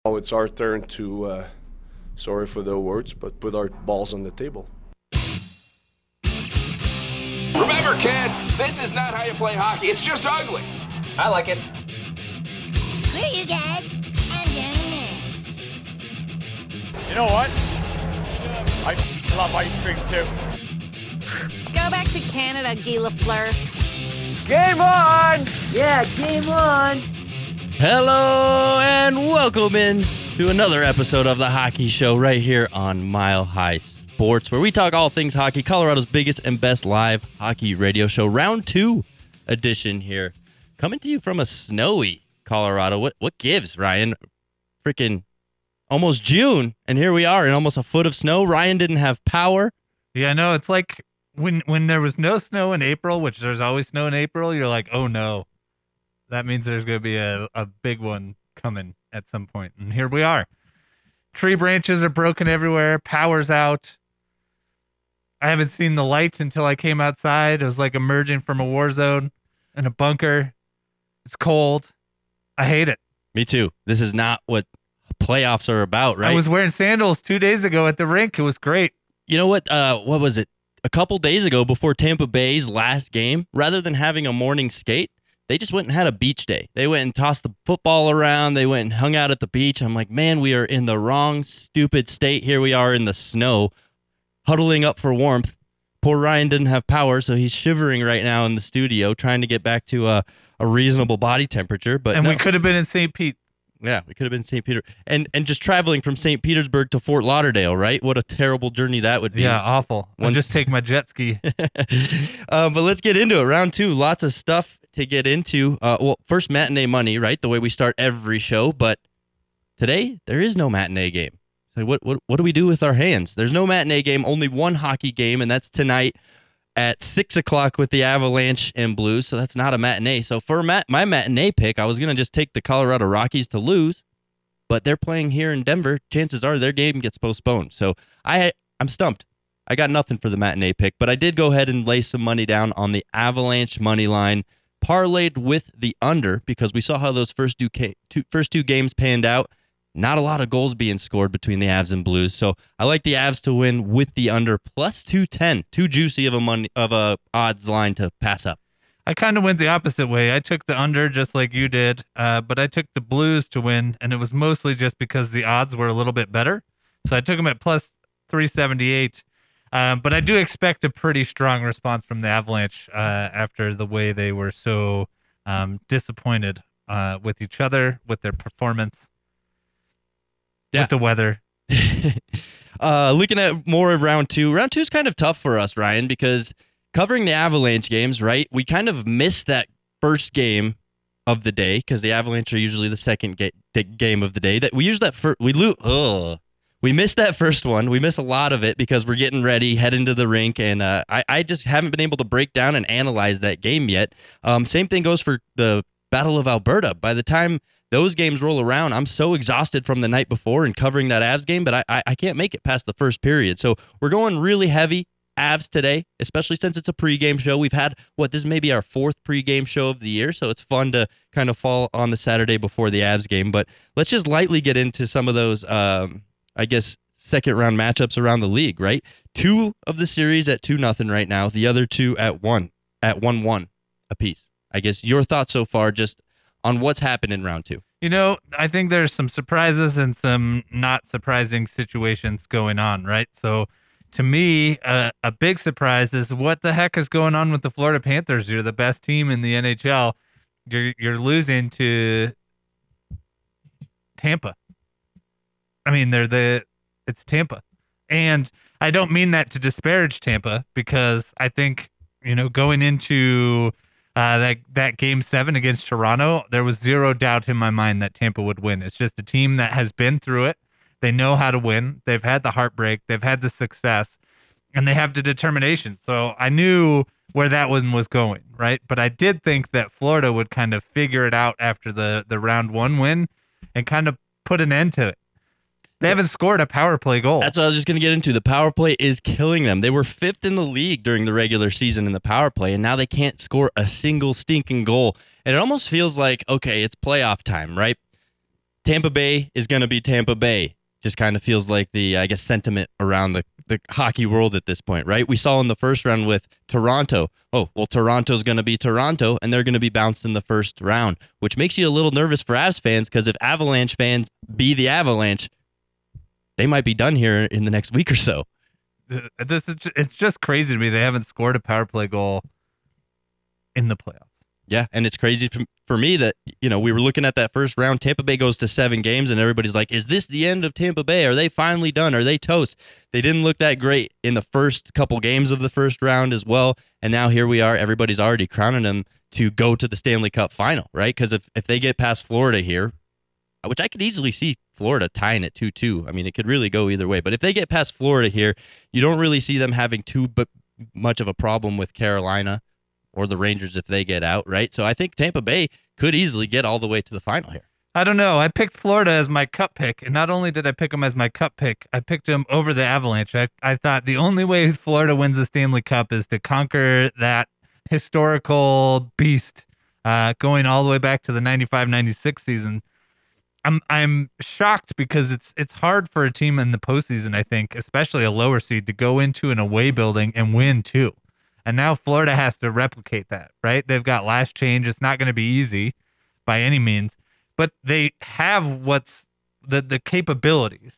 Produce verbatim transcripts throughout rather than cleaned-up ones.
Now it's our turn to, uh, sorry for the words, but put our balls on the table. Remember, kids, this is not how you play hockey. It's just ugly. I like it. Screw you guys. I'm doing this. You know what? I love ice cream too. Go back to Canada, Guy Lafleur. Game on! Yeah, game on. Hello and welcome in to another episode of the Hockey Show right here on Mile High Sports, where we talk all things hockey, Colorado's biggest and best live hockey radio show, round two edition here, coming to you from a snowy Colorado. What what gives, Ryan? Freaking almost June, and here we are in almost a foot of snow. Ryan didn't have power. Yeah, no, it's like when when there was no snow in April, which there's always snow in April, you're like, oh no. That means there's going to be a, a big one coming at some point. And here we are. Tree branches are broken everywhere. Power's out. I haven't seen the lights until I came outside. It was like emerging from a war zone in a bunker. It's cold. I hate it. Me too. This is not what playoffs are about, right? I was wearing sandals two days ago at the rink. It was great. You know what? Uh, what was it? A couple days ago before Tampa Bay's last game, rather than having a morning skate, they just went and had a beach day. They went and tossed the football around. They went and hung out at the beach. I'm like, man, we are in the wrong, stupid state. Here we are in the snow, huddling up for warmth. Poor Ryan didn't have power, so he's shivering right now in the studio, trying to get back to a, a reasonable body temperature. But and no. we could have been in Saint Pete. Yeah, we could have been Saint Peter. And and just traveling from Saint Petersburg to Fort Lauderdale, right? What a terrible journey that would be. Yeah, awful. I'll Once- just take my jet ski. uh, but let's get into it. Round two, lots of stuff to get into. Uh, well, first, matinee money, right? The way we start every show. But today, there is no matinee game. So what, what, what do we do with our hands? There's no matinee game, only one hockey game, and that's tonight at six o'clock with the Avalanche and Blues. So that's not a matinee. So for mat- my matinee pick, I was going to just take the Colorado Rockies to lose, but they're playing here in Denver. Chances are their game gets postponed. So I, I'm stumped. I got nothing for the matinee pick, but I did go ahead and lay some money down on the Avalanche money line, parlayed with the under, because we saw how those first two, ca- two first two games panned out. Not a lot of goals being scored between the Avs and Blues, so I like the Avs to win with the under plus two ten. Too juicy of a money of a odds line to pass up. I kind of went the opposite way. I took the under just like you did, uh, but I took the Blues to win, and it was mostly just because the odds were a little bit better. So I took them at plus three seventy-eight. Um, but I do expect a pretty strong response from the Avalanche uh, after the way they were so um, disappointed uh, with each other, with their performance. Yeah. With the weather. uh, looking at more of round two. Round two is kind of tough for us, Ryan, because covering the Avalanche games, right, we kind of missed that first game of the day because the Avalanche are usually the second ga- the game of the day. That we use that for we lose. Ugh. We missed that first one. We missed a lot of it because we're getting ready, heading to the rink, and uh, I, I just haven't been able to break down and analyze that game yet. Um, same thing goes for the Battle of Alberta. By the time those games roll around, I'm so exhausted from the night before and covering that Avs game, but I, I, I can't make it past the first period. So we're going really heavy Avs today, especially since it's a pregame show. We've had, what, this is maybe our fourth pregame show of the year, so it's fun to kind of fall on the Saturday before the Avs game. But let's just lightly get into some of those, um, I guess, second-round matchups around the league, right? Two of the series at two nothing right now, the other two at one, at one one apiece. I guess your thoughts so far just on what's happened in round two. You know, I think there's some surprises and some not surprising situations going on, right? So to me, uh, a big surprise is what the heck is going on with the Florida Panthers? You're the best team in the N H L. You're you're losing to Tampa. I mean, they're the it's Tampa. And I don't mean that to disparage Tampa, because I think, you know, going into Uh, that that game seven against Toronto, there was zero doubt in my mind that Tampa would win. It's just a team that has been through it. They know how to win. They've had the heartbreak. They've had the success, and they have the determination. So I knew where that one was going, right? But I did think that Florida would kind of figure it out after the, the round one win and kind of put an end to it. They haven't scored a power play goal. That's what I was just going to get into. The power play is killing them. They were fifth in the league during the regular season in the power play, and now they can't score a single stinking goal. And it almost feels like, okay, it's playoff time, right? Tampa Bay is going to be Tampa Bay. Just kind of feels like the, I guess, sentiment around the, the hockey world at this point, right? We saw in the first round with Toronto. Oh, well, Toronto's going to be Toronto, and they're going to be bounced in the first round, which makes you a little nervous for Avs fans, because if Avalanche fans be the Avalanche, they might be done here in the next week or so. This is ju- it's just crazy to me. They haven't scored a power play goal in the playoffs. Yeah, and it's crazy for, for me that, you know, we were looking at that first round. Tampa Bay goes to seven games, and everybody's like, is this the end of Tampa Bay? Are they finally done? Are they toast? They didn't look that great in the first couple games of the first round as well, and now here we are. Everybody's already crowning them to go to the Stanley Cup final, right? Because if, if they get past Florida here, which I could easily see Florida tying it two two. I mean, it could really go either way. But if they get past Florida here, you don't really see them having too bu- much of a problem with Carolina or the Rangers if they get out, right? So I think Tampa Bay could easily get all the way to the final here. I don't know. I picked Florida as my cup pick, and not only did I pick them as my cup pick, I picked them over the Avalanche. I, I thought the only way Florida wins the Stanley Cup is to conquer that historical beast uh, going all the way back to the ninety-five ninety-six season. I'm I'm shocked because it's it's hard for a team in the postseason, I think, especially a lower seed, to go into an away building and win too. And now Florida has to replicate that, right? They've got last change. It's not going to be easy by any means, but they have what's the the capabilities.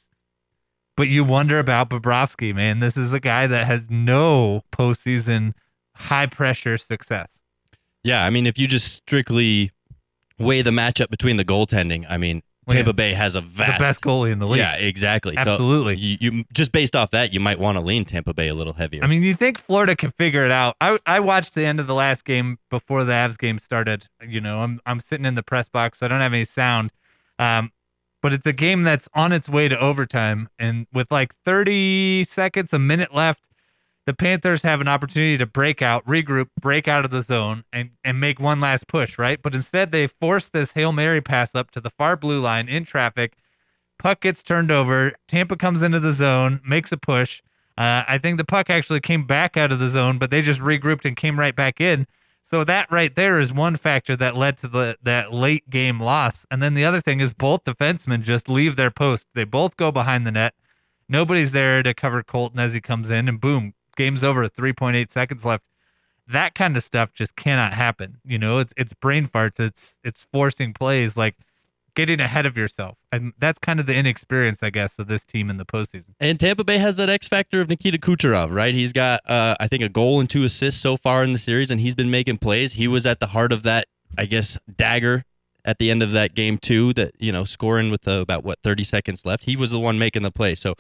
But you wonder about Bobrovsky, man. This is a guy that has no postseason high pressure success. Yeah, I mean, if you just strictly weigh the matchup between the goaltending, I mean, Well, Tampa yeah. Bay has a vast, The best goalie in the league. Yeah, exactly. Absolutely. So you, you just based off that, you might want to lean Tampa Bay a little heavier. I mean, you think Florida can figure it out? I I watched the end of the last game before the Avs game started. You know, I'm I'm sitting in the press box, so I don't have any sound. Um, but it's a game that's on its way to overtime, and with like thirty seconds, a minute left, the Panthers have an opportunity to break out, regroup, break out of the zone, and, and make one last push, right? But instead, they force this Hail Mary pass up to the far blue line in traffic. Puck gets turned over. Tampa comes into the zone, makes a push. Uh, I think the puck actually came back out of the zone, but they just regrouped and came right back in. So that right there is one factor that led to the that late game loss. And then the other thing is both defensemen just leave their post. They both go behind the net. Nobody's there to cover Colton as he comes in, and boom, game's over. three point eight seconds left. That kind of stuff just cannot happen. You know, it's it's brain farts. It's it's forcing plays, like getting ahead of yourself. And that's kind of the inexperience, I guess, of this team in the postseason. And Tampa Bay has that X factor of Nikita Kucherov, right? He's got, uh, I think, a goal and two assists so far in the series, and he's been making plays. He was at the heart of that, I guess, dagger at the end of that game too, that, you know, scoring with uh, about, what, thirty seconds left. He was the one making the play. So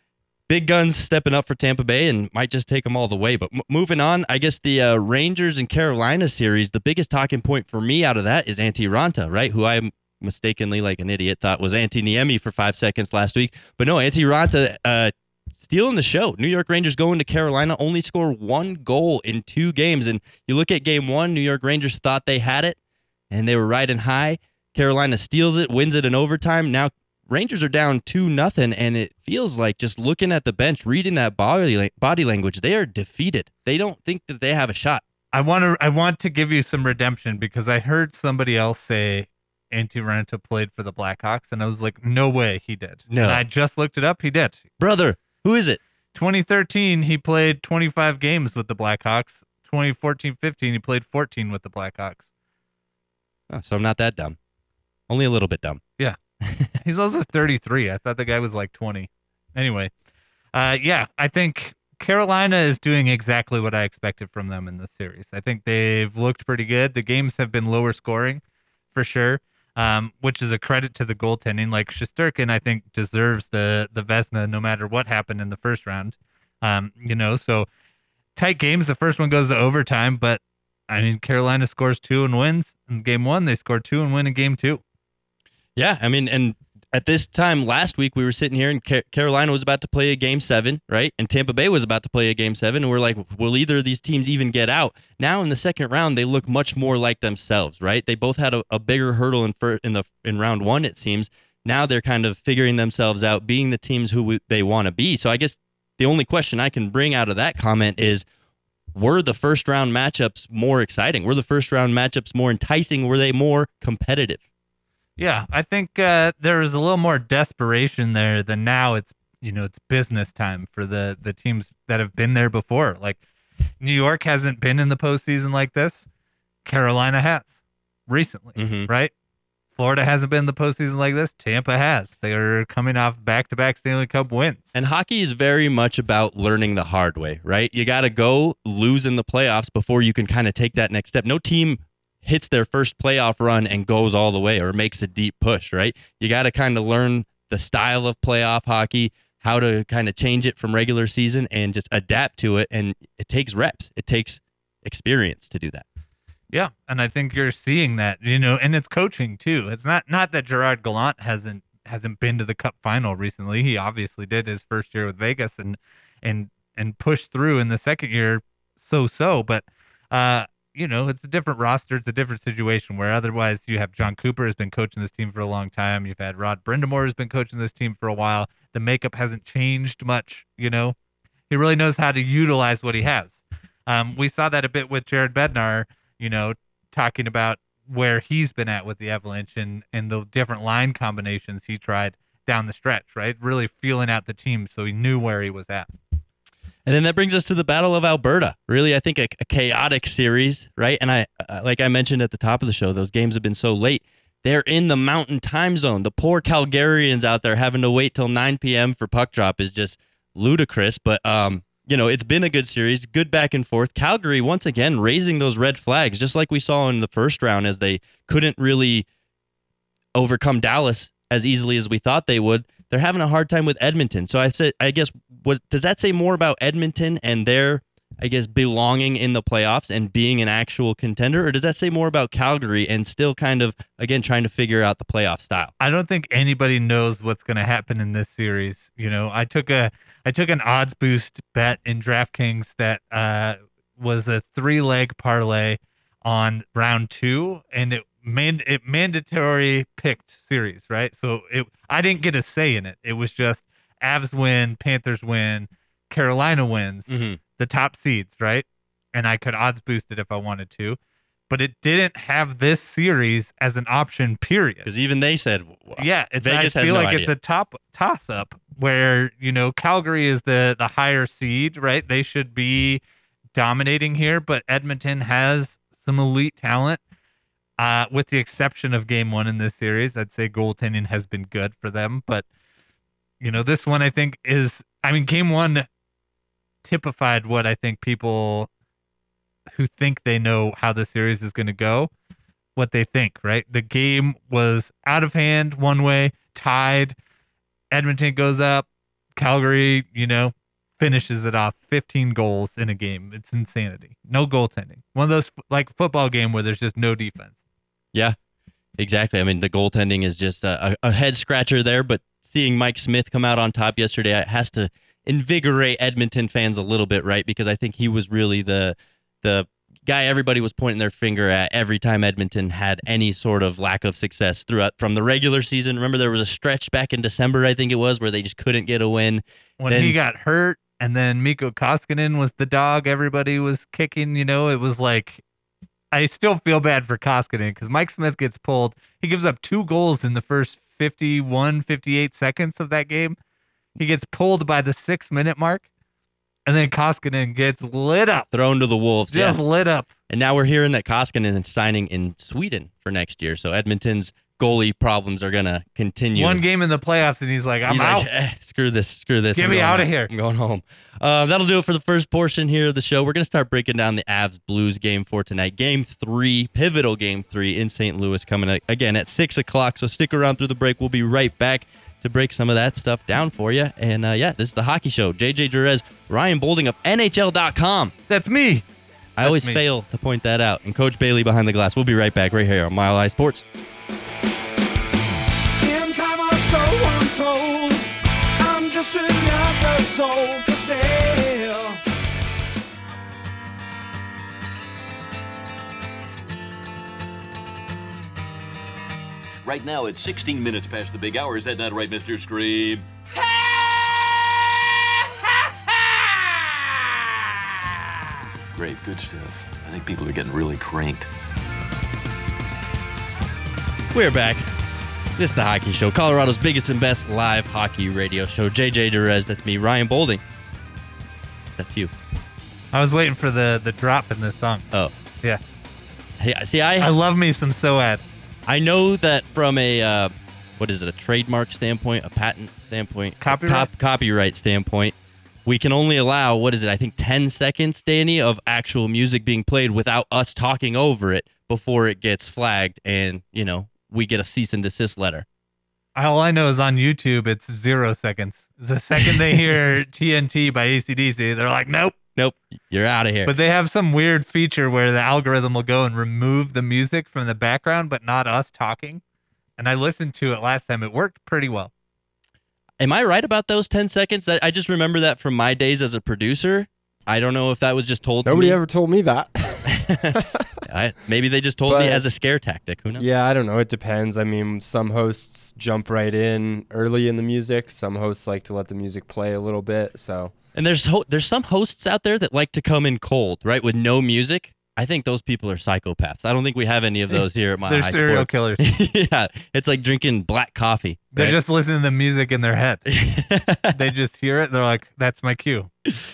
big guns stepping up for Tampa Bay and might just take them all the way. But m- moving on, I guess the uh, Rangers and Carolina series, the biggest talking point for me out of that is Antti Ranta, right? Who I mistakenly, like an idiot, thought was Antti Niemi for five seconds last week. But no, Antti Ranta uh, stealing the show. New York Rangers going to Carolina, only score one goal in two games. And you look at game one, New York Rangers thought they had it, and they were riding high. Carolina steals it, wins it in overtime. Now Rangers are down two nothing, and it feels like, just looking at the bench, reading that body body language, they are defeated. They don't think that they have a shot. I want to I want to give you some redemption because I heard somebody else say Antti Ranta played for the Blackhawks, and I was like, no way he did. No. And I just looked it up. He did. Brother, who is it? twenty thirteen, he played twenty-five games with the Blackhawks. twenty fourteen fifteen, he played fourteen with the Blackhawks. Oh, so I'm not that dumb. Only a little bit dumb. Yeah. He's also thirty-three. I thought the guy was like twenty. Anyway, uh, yeah, I think Carolina is doing exactly what I expected from them in this series. I think they've looked pretty good. The games have been lower scoring for sure, um, which is a credit to the goaltending. Like Shesterkin, I think, deserves the, the Vezina no matter what happened in the first round. Um, you know, so tight games. The first one goes to overtime, but I mean, Carolina scores two and wins. In game one, they scored two and win in game two. Yeah, I mean, and at this time last week, we were sitting here, and Car- Carolina was about to play a game seven, right? And Tampa Bay was about to play a game seven, and we're like, will either of these teams even get out? Now in the second round, they look much more like themselves, right? They both had a, a bigger hurdle in fir- in the in round one, it seems. Now they're kind of figuring themselves out, being the teams who w- they want to be. So I guess the only question I can bring out of that comment is, were the first round matchups more exciting? Were the first round matchups more enticing? Were they more competitive? Yeah, I think uh, there was a little more desperation there than now. It's you know it's business time for the the teams that have been there before. Like New York hasn't been in the postseason like this. Carolina has recently, Mm-hmm. right? Florida hasn't been in the postseason like this. Tampa has. They are coming off back-to-back Stanley Cup wins. And hockey is very much about learning the hard way, right? You got to go lose in the playoffs before you can kind of take that next step. No team hits their first playoff run and goes all the way or makes a deep push, right? You got to kind of learn the style of playoff hockey, how to kind of change it from regular season and just adapt to it. And it takes reps. It takes experience to do that. Yeah, and I think you're seeing that, you know, and it's coaching too. It's not not that Gerard Gallant hasn't hasn't been to the Cup final recently. He obviously did his first year with Vegas and and and pushed through in the second year so-so, but uh, you know, it's a different roster, it's a different situation where otherwise you have John Cooper has been coaching this team for a long time. You've had Rod Brindamore has been coaching this team for a while. The makeup hasn't changed much, you know. He really knows how to utilize what he has. Um, we saw that a bit with Jared Bednar, you know, talking about where he's been at with the Avalanche and, and the different line combinations he tried down the stretch, right? Really feeling out the team so he knew where he was at. And then that brings us to the Battle of Alberta. Really, I think a, a chaotic series, right? And I, uh, like I mentioned at the top of the show, those games have been so late. They're in the mountain time zone. The poor Calgarians out there having to wait till nine p.m. for puck drop is just ludicrous. But, um, you know, it's been a good series, good back and forth. Calgary, once again, raising those red flags, just like we saw in the first round as they couldn't really overcome Dallas as easily as we thought they would. They're having a hard time with Edmonton. So I said, I guess, what does that say more about Edmonton and their, I guess, belonging in the playoffs and being an actual contender? Or does that say more about Calgary and still kind of, again, trying to figure out the playoff style? I don't think anybody knows what's going to happen in this series. You know, I took a I took an odds boost bet in DraftKings that uh, was a three leg parlay on round two, and it made it mandatory picked series, right? So it I didn't get a say in it. It was just Avs win, Panthers win, Carolina wins, Mm-hmm. the top seeds, right? And I could odds boost it if I wanted to. But it didn't have this series as an option, period. Because even they said, well, Yeah, it's, Vegas I has feel no like idea. it's a top toss up where, you know, Calgary is the the higher seed, right? They should be dominating here, but Edmonton has some elite talent. Uh, with the exception of game one in this series, I'd say goaltending has been good for them. But, you know, this one I think is, I mean, game one typified what I think people who think they know how the series is going to go, what they think, right? The game was out of hand one way, tied. Edmonton goes up. Calgary, you know, finishes it off. fifteen goals in a game. It's insanity. No goaltending. One of those, like, football game where there's just no defense. Yeah, exactly. I mean, the goaltending is just a, a head scratcher there, but seeing Mike Smith come out on top yesterday it has to invigorate Edmonton fans a little bit, right? Because I think he was really the the guy everybody was pointing their finger at every time Edmonton had any sort of lack of success throughout from the regular season. Remember, there was a stretch back in December, I think it was, where they just couldn't get a win. When Then- he got hurt, and then Mikko Koskinen was the dog everybody was kicking, you know, it was like, I still feel bad for Koskinen because Mike Smith gets pulled. He gives up two goals in the first fifty-one, fifty-eight seconds of that game. He gets pulled by the six minute mark, and then Koskinen gets lit up. Thrown to the wolves. Just yeah. lit up. And now we're hearing that Koskinen is signing in Sweden for next year. So Edmonton's goalie problems are going to continue. One game in the playoffs, and he's like, I'm He's out. like, eh, screw this, screw this. Get I'm me going outta home. here. I'm going home. Uh, that'll do it for the first portion here of the show. We're going to start breaking down the Avs Blues game for tonight. Game three, pivotal game three in Saint Louis coming a- again at six o'clock. So stick around through the break. We'll be right back to break some of that stuff down for you. And uh, yeah, this is the Hockey Show. J J Jerez, Ryan Bolding of N H L dot com. That's me. I always me. fail to point that out. And Coach Bailey behind the glass. We'll be right back right here on Mile High Sports. In time or so untold, I'm just another soul for sale. Right now, it's sixteen minutes past the big hour. Is that not right, Mister Scream? Great, good stuff. I think people are getting really cranked. We're back. This is The Hockey Show, Colorado's biggest and best live hockey radio show. J J Jerez, that's me. Ryan Bolding, that's you. I was waiting for the, the drop in this song. Oh. Yeah. Hey, see, I I love me some Soad. I know that from a, uh, what is it, a trademark standpoint, a patent standpoint? Copyright? Cop- copyright standpoint. We can only allow, what is it, I think ten seconds, Danny, of actual music being played without us talking over it before it gets flagged and, you know, we get a cease and desist letter. All I know is on YouTube, it's zero seconds. The second they hear T N T by A C D C, they're like, nope. Nope, you're out of here. But they have some weird feature where the algorithm will go and remove the music from the background, but not us talking. And I listened to it last time. It worked pretty well. Am I right about those ten seconds? I, I just remember that from my days as a producer. I don't know if that was just told Nobody to me. ever told me that. I, maybe they just told But- me as a scare tactic. Who knows? Yeah, I don't know. It depends. I mean, some hosts jump right in early in the music. Some hosts like to let the music play a little bit. So, And there's ho- there's some hosts out there that like to come in cold, right, with no music. I think those people are psychopaths. I don't think we have any of those here at my They're high serial sports. killers. Yeah, it's like drinking black coffee. They're right? just listening to the music in their head. They just hear it. They're like, that's my cue.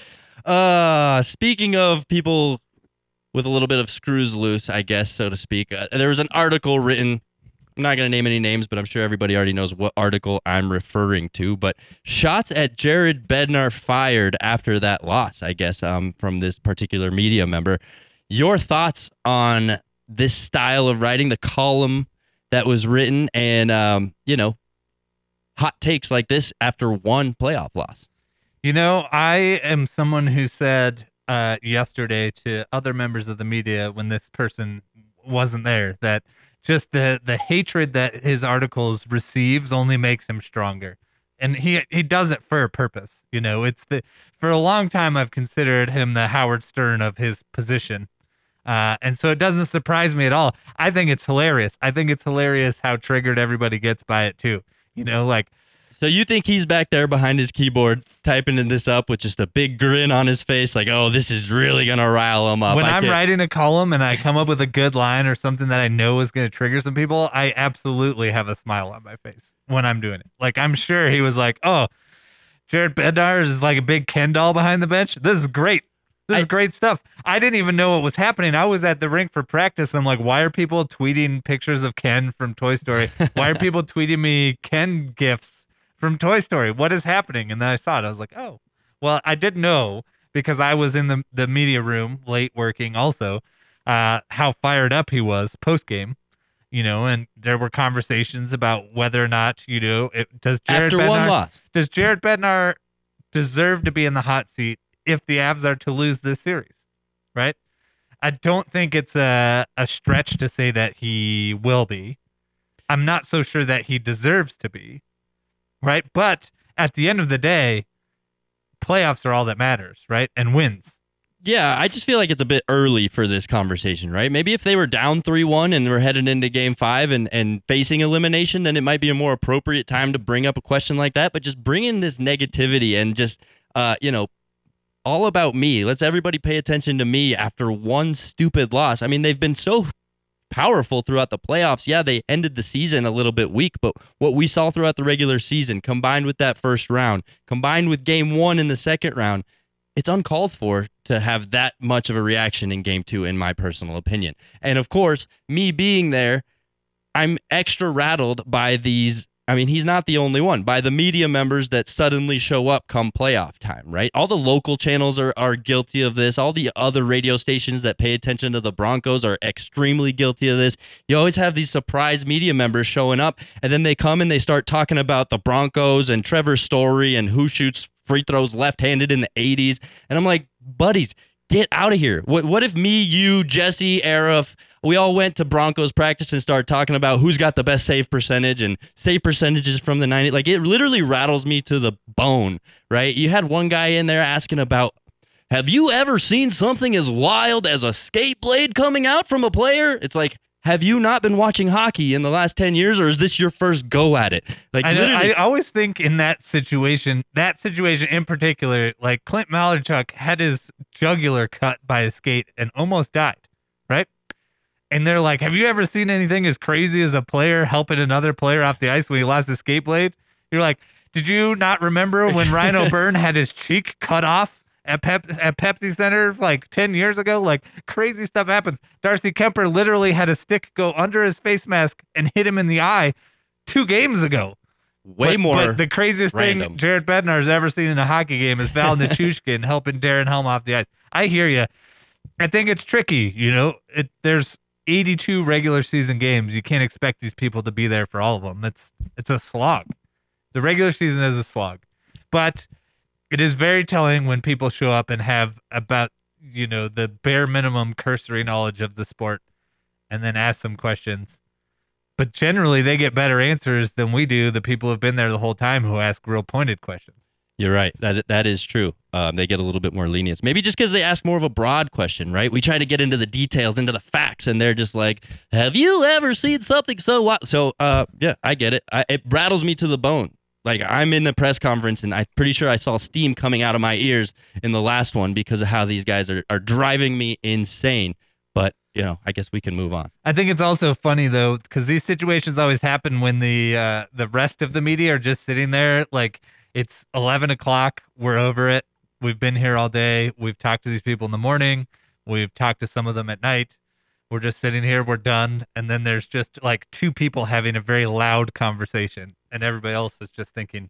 Uh, speaking of people with a little bit of screws loose, I guess, so to speak, uh, there was an article written. I'm not going to name any names, but I'm sure everybody already knows what article I'm referring to. But shots at Jared Bednar fired after that loss, I guess, um, from this particular media member. Your thoughts on this style of writing, the column that was written, and, um, you know, hot takes like this after one playoff loss? You know, I am someone who said uh, yesterday to other members of the media when this person wasn't there that just the, the hatred that his articles receives only makes him stronger. And he he does it for a purpose. You know, it's the for a long time I've considered him the Howard Stern of his position. Uh, and so it doesn't surprise me at all. I think it's hilarious. I think it's hilarious how triggered everybody gets by it too. You know, like, so you think he's back there behind his keyboard typing this up with just a big grin on his face, like, oh, this is really going to rile him up. when I I'm can't- writing a column and I come up with a good line or something that I know is going to trigger some people, I absolutely have a smile on my face when I'm doing it. Like, I'm sure he was like, oh, Jared Bednar is like a big Ken doll behind the bench. This is great. This is I- great stuff. I didn't even know what was happening. I was at the rink for practice. I'm like, why are people tweeting pictures of Ken from Toy Story? Why are people tweeting me Ken gifts from Toy Story? What is happening? And then I saw it. I was like, oh, well, I did know because I was in the, the media room late working also, uh, how fired up he was post game, you know, and there were conversations about whether or not, you know, it, does Jared After Bednar, one loss. does Jared Bednar deserve to be in the hot seat if the Avs are to lose this series, right? I don't think it's a, a stretch to say that he will be. I'm not so sure that he deserves to be, right? But at the end of the day, playoffs are all that matters, right? And wins. Yeah, I just feel like it's a bit early for this conversation, right? Maybe if they were down three one and we're headed into game five and, and facing elimination, then it might be a more appropriate time to bring up a question like that. But just bring in this negativity and just, uh, you know, all about me. Let's everybody pay attention to me after one stupid loss. I mean, they've been so powerful throughout the playoffs. Yeah, they ended the season a little bit weak, but what we saw throughout the regular season, combined with that first round, combined with game one in the second round, it's uncalled for to have that much of a reaction in game two, in my personal opinion. And of course, me being there, I'm extra rattled by these. I mean, he's not the only one. By the media members that suddenly show up come playoff time, right? All the local channels are, are guilty of this. All the other radio stations that pay attention to the Broncos are extremely guilty of this. You always have these surprise media members showing up, and then they come and they start talking about the Broncos and Trevor Story and who shoots free throws left-handed in the eighties. And I'm like, buddies, get out of here. What, what if me, you, Jesse, Arif, we all went to Broncos practice and started talking about who's got the best save percentage and save percentages from the nineties. Like, it literally rattles me to the bone, right? You had one guy in there asking about, have you ever seen something as wild as a skate blade coming out from a player? It's like, have you not been watching hockey in the last ten years, or is this your first go at it? Like, I, know, literally, I always think in that situation, that situation in particular, like Clint Malarchuk had his jugular cut by a skate and almost died, right? And they're like, have you ever seen anything as crazy as a player helping another player off the ice when he lost his skate blade? You're like, did you not remember when Ryan O'Byrne had his cheek cut off at Pep at Pepsi Center like ten years ago? Like, crazy stuff happens. Darcy Kemper literally had a stick go under his face mask and hit him in the eye two games ago. Way but, more But the craziest random. thing Jared Bednar's ever seen in a hockey game is Val Nichushkin helping Darren Helm off the ice. I hear you. I think it's tricky. You know, it, there's eighty-two regular season games. You can't expect these people to be there for all of them. It's it's a slog. The regular season is a slog, but it is very telling when people show up and have about, you know, the bare minimum cursory knowledge of the sport and then ask some questions. But generally, they get better answers than we do, the people who've been there the whole time who ask real pointed questions. You're right. That That is true. Um, they get a little bit more lenience. Maybe just because they ask more of a broad question, right? We try to get into the details, into the facts, and they're just like, have you ever seen something so what? So, uh, yeah, I get it. I, it rattles me to the bone. Like, I'm in the press conference, and I'm pretty sure I saw steam coming out of my ears in the last one because of how these guys are, are driving me insane. But, you know, I guess we can move on. I think it's also funny, though, because these situations always happen when the uh, the rest of the media are just sitting there. Like, it's eleven o'clock. We're over it. We've been here all day. We've talked to these people in the morning. We've talked to some of them at night. We're just sitting here. We're done. And then there's just like two people having a very loud conversation. And everybody else is just thinking,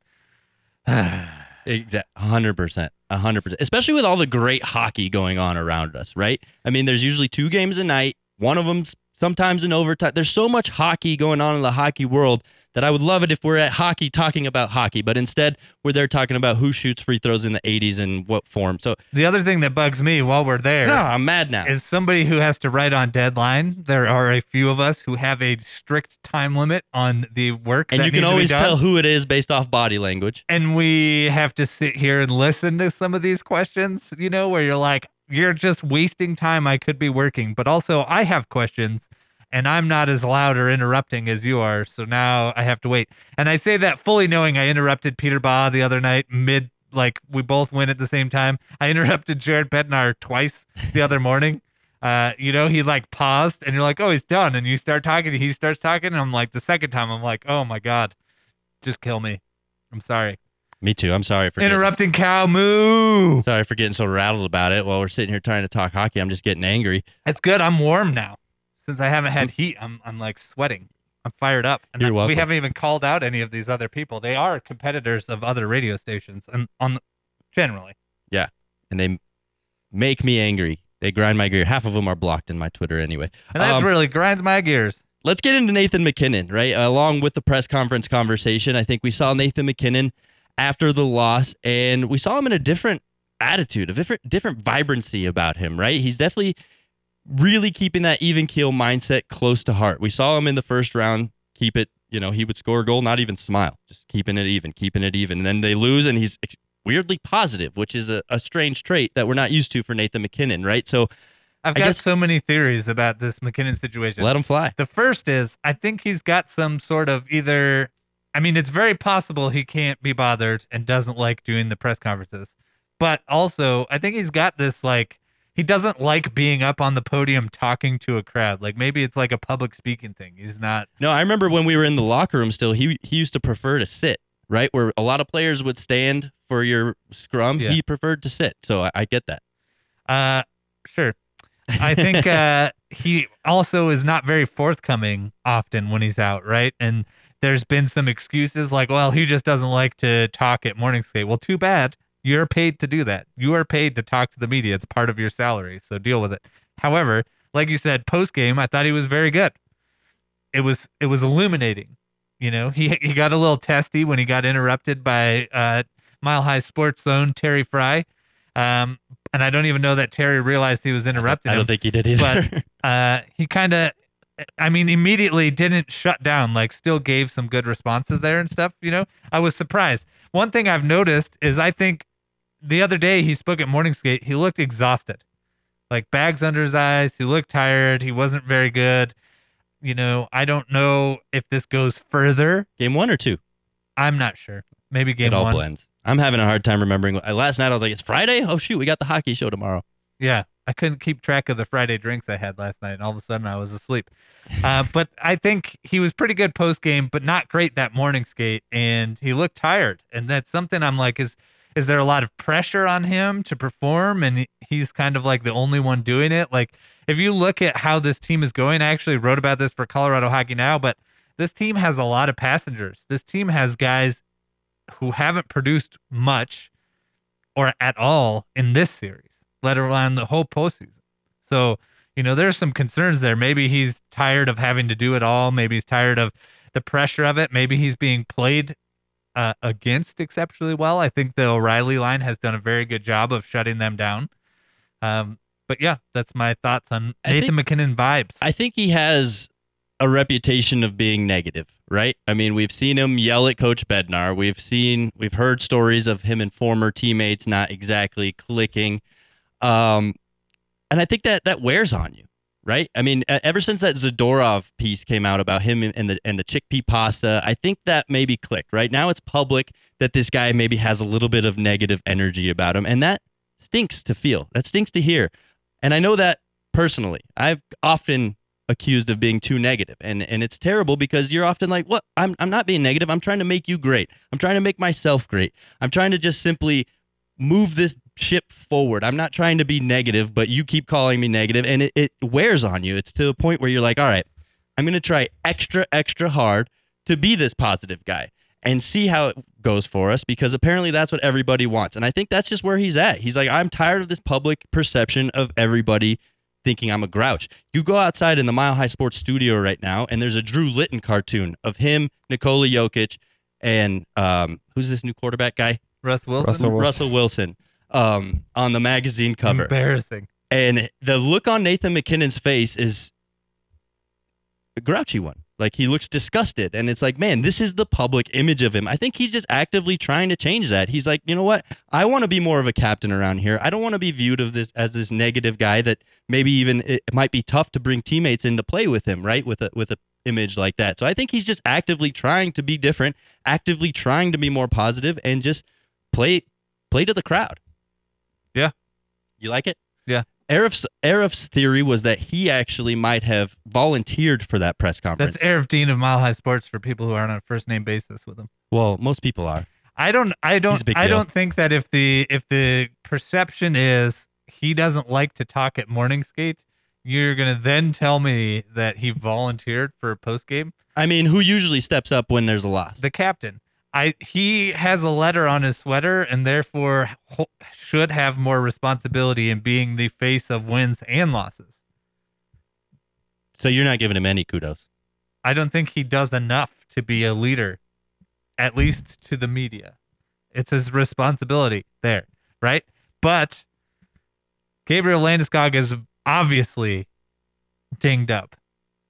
Exactly, one hundred percent, one hundred percent. Especially with all the great hockey going on around us, right? I mean, there's usually two games a night. One of them's sometimes in overtime. There's so much hockey going on in the hockey world that I would love it if we're at hockey talking about hockey, but instead we're there talking about who shoots free throws in the eighties and what form. So the other thing that bugs me while we're there, oh, I'm mad now, is somebody who has to write on deadline. There are a few of us who have a strict time limit on the work, and that you can needs to be always done. tell who it is based off body language. And we have to sit here and listen to some of these questions, you know, where you're like, you're just wasting time. I could be working, but also I have questions. And I'm not as loud or interrupting as you are, so now I have to wait. And I say that fully knowing I interrupted Peter Baugh the other night mid, like we both went at the same time. I interrupted Jared Bednar twice the other morning. Uh, you know, he like paused, and you're like, oh, he's done. And you start talking, and he starts talking, and I'm like, the second time, I'm like, oh my God, just kill me. I'm sorry. Me too. I'm sorry for interrupting getting, cow moo. Sorry for getting so rattled about it while we're sitting here trying to talk hockey. I'm just getting angry. That's good. I'm warm now. Since I haven't had heat, I'm I'm like sweating. I'm fired up. And You're I, welcome. We haven't even called out any of these other people. They are competitors of other radio stations, and on the, generally. Yeah, and they make me angry. They grind my gear. Half of them are blocked in my Twitter anyway. And that um, really grinds my gears. Let's get into Nathan MacKinnon, right? Along with the press conference conversation, I think we saw Nathan MacKinnon after the loss, and we saw him in a different attitude, a different different vibrancy about him, right? He's definitely really keeping that even keel mindset close to heart. We saw him in the first round keep it, you know, he would score a goal, not even smile, just keeping it even, keeping it even. And then they lose, and he's weirdly positive, which is a, a strange trait that we're not used to for Nathan MacKinnon, right? So I've I got guess, so many theories about this MacKinnon situation. Let him fly. The first is, I think he's got some sort of either, I mean, it's very possible he can't be bothered and doesn't like doing the press conferences. But also, I think he's got this, like, he doesn't like being up on the podium talking to a crowd. Like, maybe it's like a public speaking thing. He's not. No, I remember when we were in the locker room still, he he used to prefer to sit, right? Where a lot of players would stand for your scrum. Yeah. He preferred to sit. So I, I get that. Uh, sure. I think uh, he also is not very forthcoming often when he's out, right? And there's been some excuses like, well, he just doesn't like to talk at morning skate. Well, too bad. You're paid to do that. You are paid to talk to the media. It's part of your salary, so deal with it. However, like you said, post game, I thought he was very good. It was it was illuminating. You know, he he got a little testy when he got interrupted by uh, Mile High Sports Zone Terry Fry, um, and I don't even know that Terry realized he was interrupting. I don't him, think he did either. But uh, he kind of, I mean, immediately didn't shut down. Like, still gave some good responses there and stuff. You know, I was surprised. One thing I've noticed is I think the other day he spoke at morning skate. He looked exhausted, like bags under his eyes. He looked tired. He wasn't very good. You know, I don't know if this goes further. Game one or two? I'm not sure. Maybe game it all one. blends. I'm having a hard time remembering. Last night I was like, it's Friday? Oh, shoot, we got the hockey show tomorrow. Yeah. I couldn't keep track of the Friday drinks I had last night, and all of a sudden I was asleep. Uh, but I think he was pretty good post game, but not great that morning skate, and he looked tired. And that's something I'm like, is is there a lot of pressure on him to perform, and he- he's kind of like the only one doing it? Like, if you look at how this team is going, I actually wrote about this for Colorado Hockey Now, but this team has a lot of passengers. This team has guys who haven't produced much or at all in this series, let alone the whole postseason. So, you know, there's some concerns there. Maybe he's tired of having to do it all. Maybe he's tired of the pressure of it. Maybe he's being played uh, against exceptionally well. I think the O'Reilly line has done a very good job of shutting them down. Um, but yeah, that's my thoughts on Nathan think, MacKinnon vibes. I think he has a reputation of being negative, right? I mean, we've seen him yell at Coach Bednar. We've seen, we've heard stories of him and former teammates not exactly clicking. Um, and I think that that wears on you, right? I mean, ever since that Zadorov piece came out about him and the and the chickpea pasta, I think that maybe clicked. Right now, it's public that this guy maybe has a little bit of negative energy about him, and that stinks to feel. That stinks to hear. And I know that personally. I've often accused of being too negative, and and it's terrible because you're often like, "What? I'm I'm not being negative. I'm trying to make you great. I'm trying to make myself great. I'm trying to just simply move this ship forward. I'm not trying to be negative, but you keep calling me negative, and it, it wears on you. It's to a point where you're like, all right, I'm going to try extra, extra hard to be this positive guy and see how it goes for us, because apparently that's what everybody wants. And I think that's just where he's at. He's like, I'm tired of this public perception of everybody thinking I'm a grouch. You go outside in the Mile High Sports studio right now, and there's a Drew Litton cartoon of him, Nikola Jokic, and um, who's this new quarterback guy? Russ Wilson. Russell Wilson. Russell Wilson um, on the magazine cover. Embarrassing. And the look on Nathan MacKinnon's face is a grouchy one. Like, he looks disgusted. And it's like, man, this is the public image of him. I think he's just actively trying to change that. He's like, you know what? I want to be more of a captain around here. I don't want to be viewed of this as this negative guy that maybe even it might be tough to bring teammates in to play with him, right? With a with a image like that. So I think he's just actively trying to be different, actively trying to be more positive, and just play play to the crowd. Yeah. You like it? Yeah. Arif's, Arif's theory was that he actually might have volunteered for that press conference. That's Arif Dean of Mile High Sports for people who aren't on a first name basis with him. Well, most people are. I don't I He's a don't big I deal. don't think that if the if the perception is he doesn't like to talk at morning skate, you're gonna then tell me that he volunteered for post game. I mean, who usually steps up when there's a loss? The captain. I he has a letter on his sweater and therefore ho- should have more responsibility in being the face of wins and losses. So you're not giving him any kudos. I don't think he does enough to be a leader, at least to the media. It's his responsibility there, right? But Gabriel Landeskog is obviously dinged up.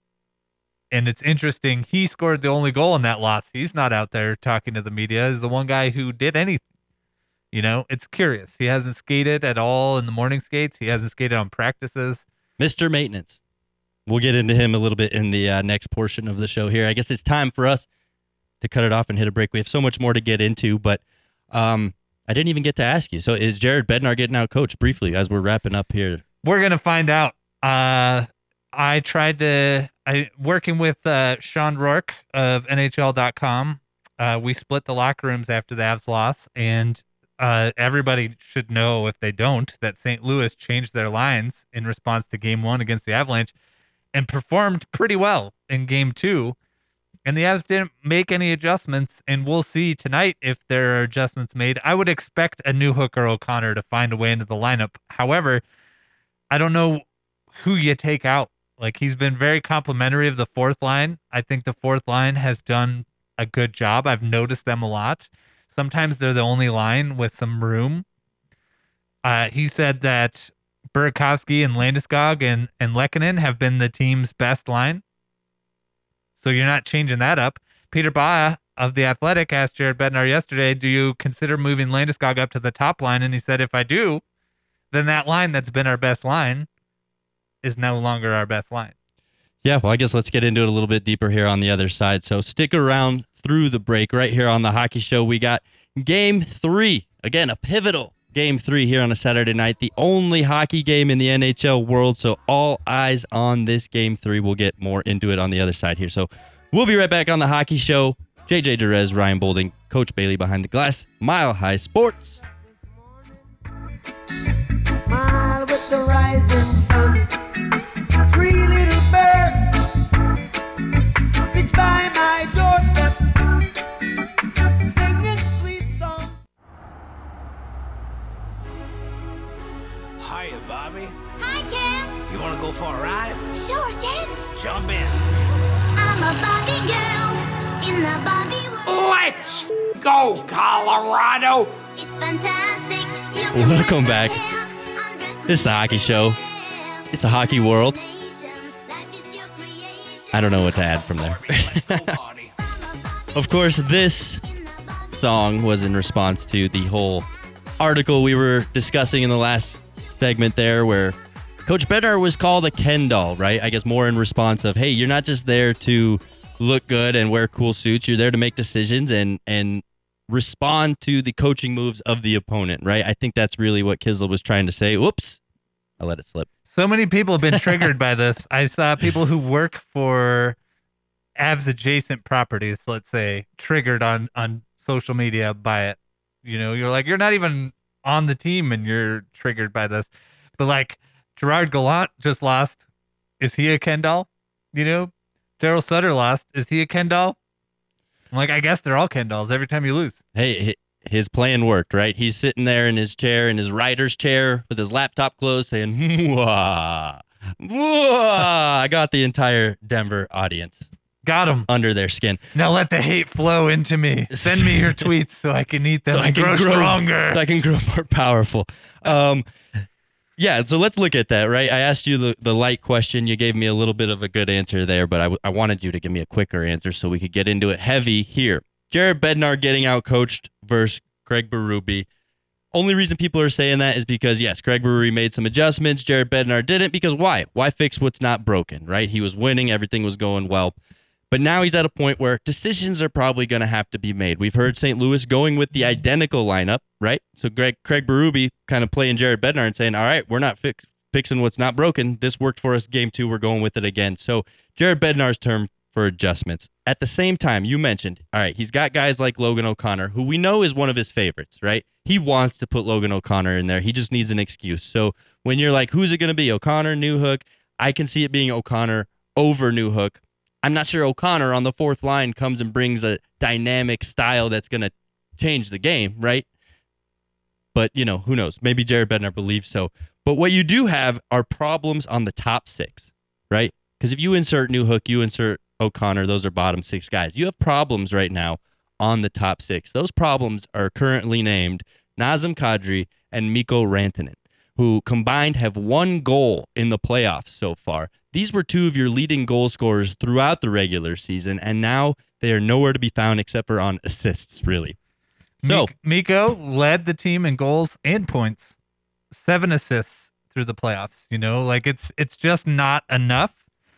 And it's interesting, he scored the only goal in that loss. He's not out there talking to the media. He's the one guy who did anything. You know, it's curious. He hasn't skated at all in the morning skates. He hasn't skated on practices. Mister Maintenance. We'll get into him a little bit in the uh, next portion of the show here. I guess it's time for us to cut it off and hit a break. We have so much more to get into, but um, I didn't even get to ask you. So is Jared Bednar getting out coached briefly as we're wrapping up here? We're going to find out. Uh, I tried to, I working with uh, Sean Rourke of N H L dot com. Uh, we split the locker rooms after the Avs loss, and uh, everybody should know, if they don't, that Saint Louis changed their lines in response to game one against the Avalanche and performed pretty well in game two. And the Avs didn't make any adjustments, and we'll see tonight if there are adjustments made. I would expect a new Hooker O'Connor to find a way into the lineup. However, I don't know who you take out. Like, he's been very complimentary of the fourth line. I think the fourth line has done a good job. I've noticed them a lot. Sometimes they're the only line with some room. Uh, he said that Burakovsky and Landeskog and, and Lehkonen have been the team's best line. So you're not changing that up. Peter Baugh of The Athletic asked Jared Bednar yesterday, do you consider moving Landeskog up to the top line? And he said, if I do, then that line that's been our best line is no longer our best line. Yeah, well, I guess let's get into it a little bit deeper here on the other side. So stick around through the break right here on the Hockey Show. We got game three. Again, a pivotal game three here on a Saturday night, the only hockey game in the N H L world. So all eyes on this game three. We'll get more into it on the other side here. So we'll be right back on the Hockey Show. J J Jerez, Ryan Bolding, Coach Bailey behind the glass, Mile High Sports. Smile with the rising sun. Three little birds. It's by my doorstep. Singing sweet songs. Hiya, Bobby. Hi, Ken. You want to go for a ride? Sure, Ken. Jump in. I'm a Bobby girl in the Bobby world. Let's go, Colorado. It's fantastic. You can Welcome brush my back. hair, undress It's the Hockey Show. It's a hockey world. Life is your creation. I don't know what to add from there. Of course, this song was in response to the whole article we were discussing in the last segment there where Coach Bednar was called a Ken doll, right? I guess more in response of, hey, you're not just there to look good and wear cool suits. You're there to make decisions and and respond to the coaching moves of the opponent, right? I think that's really what Kisel was trying to say. Whoops. I let it slip. So many people have been triggered by this. I saw people who work for Avs adjacent properties, let's say, triggered on, on social media by it. You know, you're like, you're not even on the team and you're triggered by this. But like Gerard Gallant just lost. Is he a Ken doll? You know, Daryl Sutter lost. Is he a Ken doll? I'm like, I guess they're all Ken dolls every time you lose. Hey, his plan worked, right? He's sitting there in his chair, in his writer's chair, with his laptop closed, saying, "Mwah, mwah." I got the entire Denver audience. Got him. Under their skin. Now let the hate flow into me. Send me your tweets so I can eat them So I and can grow, grow stronger. So I can grow more powerful. Um, yeah, so let's look at that, right? I asked you the, the light question. You gave me a little bit of a good answer there, but I, w- I wanted you to give me a quicker answer so we could get into it heavy here. Jared Bednar getting out coached versus Craig Berube. Only reason people are saying that is because, yes, Craig Berube made some adjustments. Jared Bednar didn't because why? Why fix what's not broken, right? He was winning. Everything was going well. But now he's at a point where decisions are probably going to have to be made. We've heard Saint Louis going with the identical lineup, right? So Greg, Craig Berube kind of playing Jared Bednar and saying, all right, we're not fix, fixing what's not broken. This worked for us game two. We're going with it again. So Jared Bednar's term for adjustments. At the same time, you mentioned, all right, he's got guys like Logan O'Connor, who we know is one of his favorites, right? He wants to put Logan O'Connor in there. He just needs an excuse. So when you're like, who's it going to be? O'Connor, Newhook? I can see it being O'Connor over Newhook. I'm not sure O'Connor on the fourth line comes and brings a dynamic style that's going to change the game, right? But, you know, who knows? Maybe Jared Bednar believes so. But what you do have are problems on the top six, right? Because if you insert Newhook, you insert O'Connor, those are bottom six guys. You have problems right now on the top six. Those problems are currently named Nazem Kadri and Mikko Rantanen, who combined have one goal in the playoffs so far. These were two of your leading goal scorers throughout the regular season, and now they are nowhere to be found except for on assists, really. So Mikko led the team in goals and points, seven assists through the playoffs. You know, like it's it's just not enough.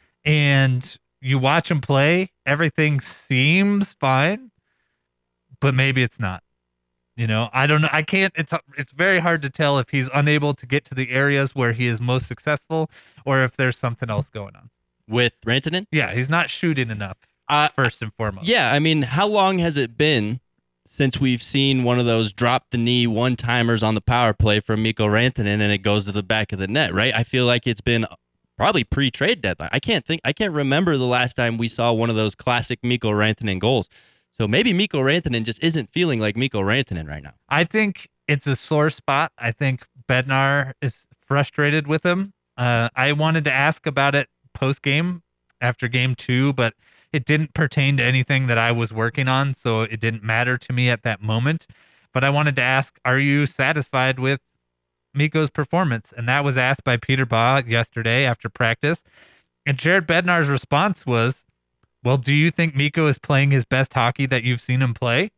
And you watch him play, everything seems fine, but maybe it's not. You know, I don't know. I can't. It's it's very hard to tell if he's unable to get to the areas where he is most successful, or if there's something else going on with Rantanen. Yeah, he's not shooting enough. Uh, first and foremost. Yeah, I mean, how long has it been since we've seen one of those drop the knee one timers on the power play from Mikko Rantanen and it goes to the back of the net? Right. I feel like it's been probably pre-trade deadline. I can't think. I can't remember the last time we saw one of those classic Mikko Rantanen goals. So maybe Mikko Rantanen just isn't feeling like Mikko Rantanen right now. I think it's a sore spot. I think Bednar is frustrated with him. Uh, I wanted to ask about it post-game after game two, but it didn't pertain to anything that I was working on, so it didn't matter to me at that moment. But I wanted to ask, are you satisfied with Mikko's performance? And that was asked by Peter Baugh yesterday after practice. And Jared Bednar's response was, well, do you think Mikko is playing his best hockey that you've seen him play?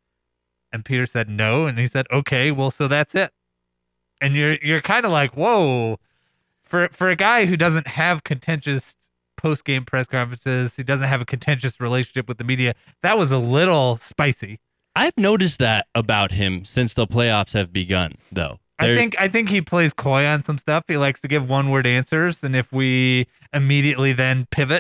And Peter said no, and he said, okay, well, so that's it. And you're you're kind of like, whoa. For for a guy who doesn't have contentious post-game press conferences, he doesn't have a contentious relationship with the media, that was a little spicy. I've noticed that about him since the playoffs have begun, though. I think I think he plays coy on some stuff. He likes to give one-word answers, and if we immediately then pivot,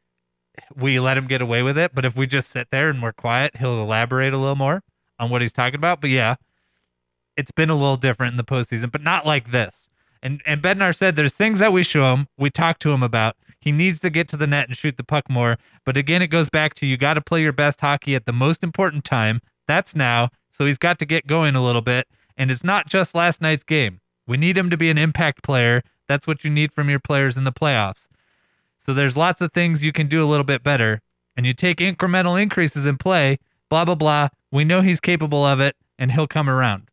we let him get away with it. But if we just sit there and we're quiet, he'll elaborate a little more on what he's talking about. But yeah, it's been a little different in the postseason, but not like this. And and Bednar said there's things that we show him, we talk to him about. He needs to get to the net and shoot the puck more. But again, it goes back to you got to play your best hockey at the most important time. That's now. So he's got to get going a little bit. And it's not just last night's game. We need him to be an impact player. That's what you need from your players in the playoffs. So there's lots of things you can do a little bit better. And you take incremental increases in play, blah, blah, blah. We know he's capable of it, and he'll come around.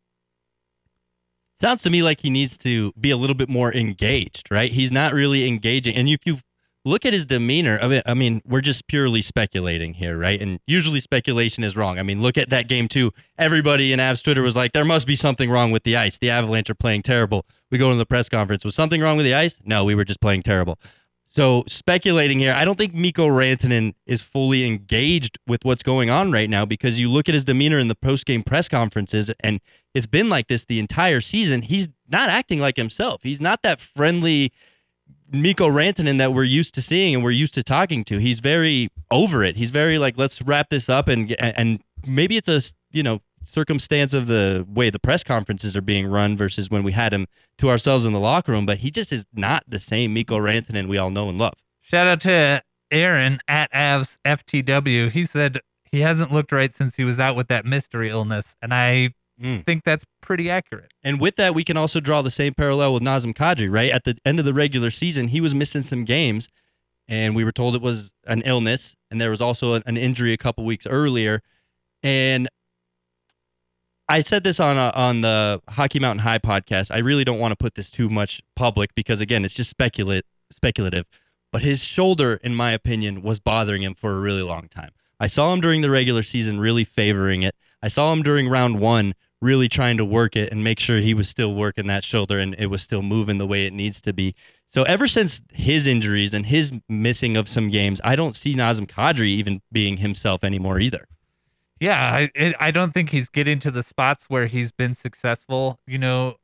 Sounds to me like he needs to be a little bit more engaged, right? He's not really engaging. And if you look at his demeanor, I mean, I mean, we're just purely speculating here, right? And usually speculation is wrong. I mean, look at that game too. Everybody in Avs Twitter was like, there must be something wrong with the ice. The Avalanche are playing terrible. We go to the press conference. Was something wrong with the ice? No, we were just playing terrible. So speculating here, I don't think Mikko Rantanen is fully engaged with what's going on right now because you look at his demeanor in the post-game press conferences, and it's been like this the entire season. He's not acting like himself. He's not that friendly Mikko Rantanen that we're used to seeing and we're used to talking to. He's very over it. He's very like, let's wrap this up, and and maybe it's a, you know, circumstance of the way the press conferences are being run versus when we had him to ourselves in the locker room, but he just is not the same Mikko Rantanen we all know and love. Shout out to Aaron at Avs F T W. He said he hasn't looked right since he was out with that mystery illness, and I mm. think that's pretty accurate. And with that, we can also draw the same parallel with Nazem Kadri, right? At the end of the regular season, he was missing some games, and we were told it was an illness, and there was also an injury a couple weeks earlier, and I said this on a, on the Hockey Mountain High podcast. I really don't want to put this too much public because, again, it's just speculate, speculative. But his shoulder, in my opinion, was bothering him for a really long time. I saw him during the regular season really favoring it. I saw him during round one really trying to work it and make sure he was still working that shoulder and it was still moving the way it needs to be. So ever since his injuries and his missing of some games, I don't see Nazem Kadri even being himself anymore either. Yeah, I I don't think he's getting to the spots where he's been successful. You know,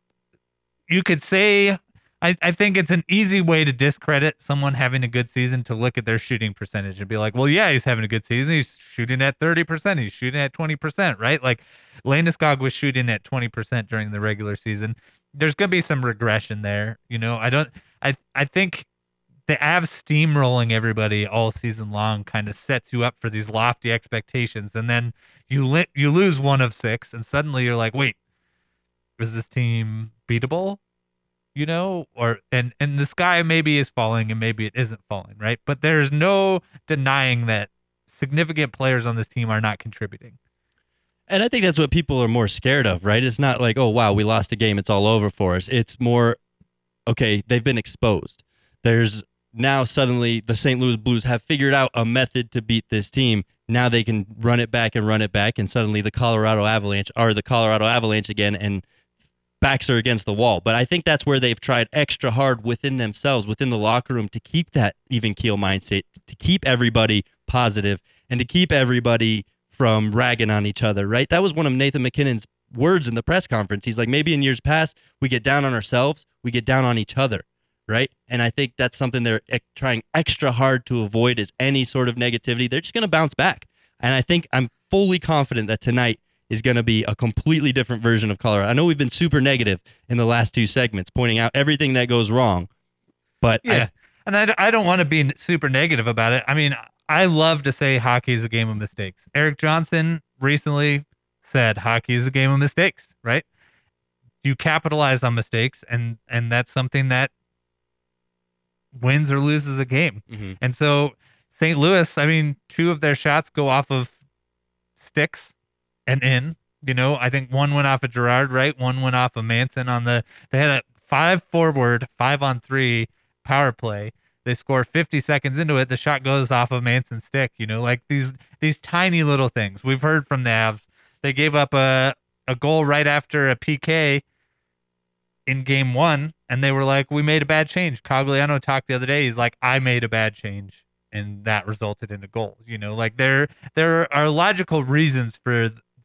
you could say, I, I think it's an easy way to discredit someone having a good season to look at their shooting percentage and be like, well, yeah, he's having a good season. He's shooting at thirty percent. He's shooting at twenty percent, right? Like Landeskog was shooting at twenty percent during the regular season. There's going to be some regression there. You know, I don't, I, I think the Avs steamrolling everybody all season long kind of sets you up for these lofty expectations, and then you li- you lose one of six, and suddenly you're like, wait, is this team beatable? You know, or and and the sky maybe is falling, and maybe it isn't falling, right? But there's no denying that significant players on this team are not contributing. And I think that's what people are more scared of, right? It's not like, oh wow, we lost a game, it's all over for us. It's more, okay, they've been exposed. There's now suddenly the Saint Louis Blues have figured out a method to beat this team. Now they can run it back and run it back, and suddenly the Colorado Avalanche are the Colorado Avalanche again, and backs are against the wall. But I think that's where they've tried extra hard within themselves, within the locker room, to keep that even keel mindset, to keep everybody positive, and to keep everybody from ragging on each other, right? That was one of Nathan McKinnon's words in the press conference. He's like, maybe in years past, we get down on ourselves, we get down on each other. Right. And I think that's something they're trying extra hard to avoid, is any sort of negativity. They're just going to bounce back. And I think I'm fully confident that tonight is going to be a completely different version of Colorado. I know we've been super negative in the last two segments, pointing out everything that goes wrong. But yeah, I, and I, I don't want to be super negative about it. I mean, I love to say hockey is a game of mistakes. Eric Johnson recently said hockey is a game of mistakes, right? You capitalize on mistakes, and and that's something that wins or loses a game. Mm-hmm. And so Saint Louis, I mean, two of their shots go off of sticks and in. You know, I think one went off of Gerard, right? One went off of Manson on the, they had a five forward, five on three power play. They score fifty seconds into it. The shot goes off of Manson's stick, you know, like these, these tiny little things. We've heard from the Avs. They gave up a, a goal right after a P K in game one, and they were like, we made a bad change. Cogliano talked the other day. He's like, I made a bad change, and that resulted in a goal. You know, like there there are logical reasons for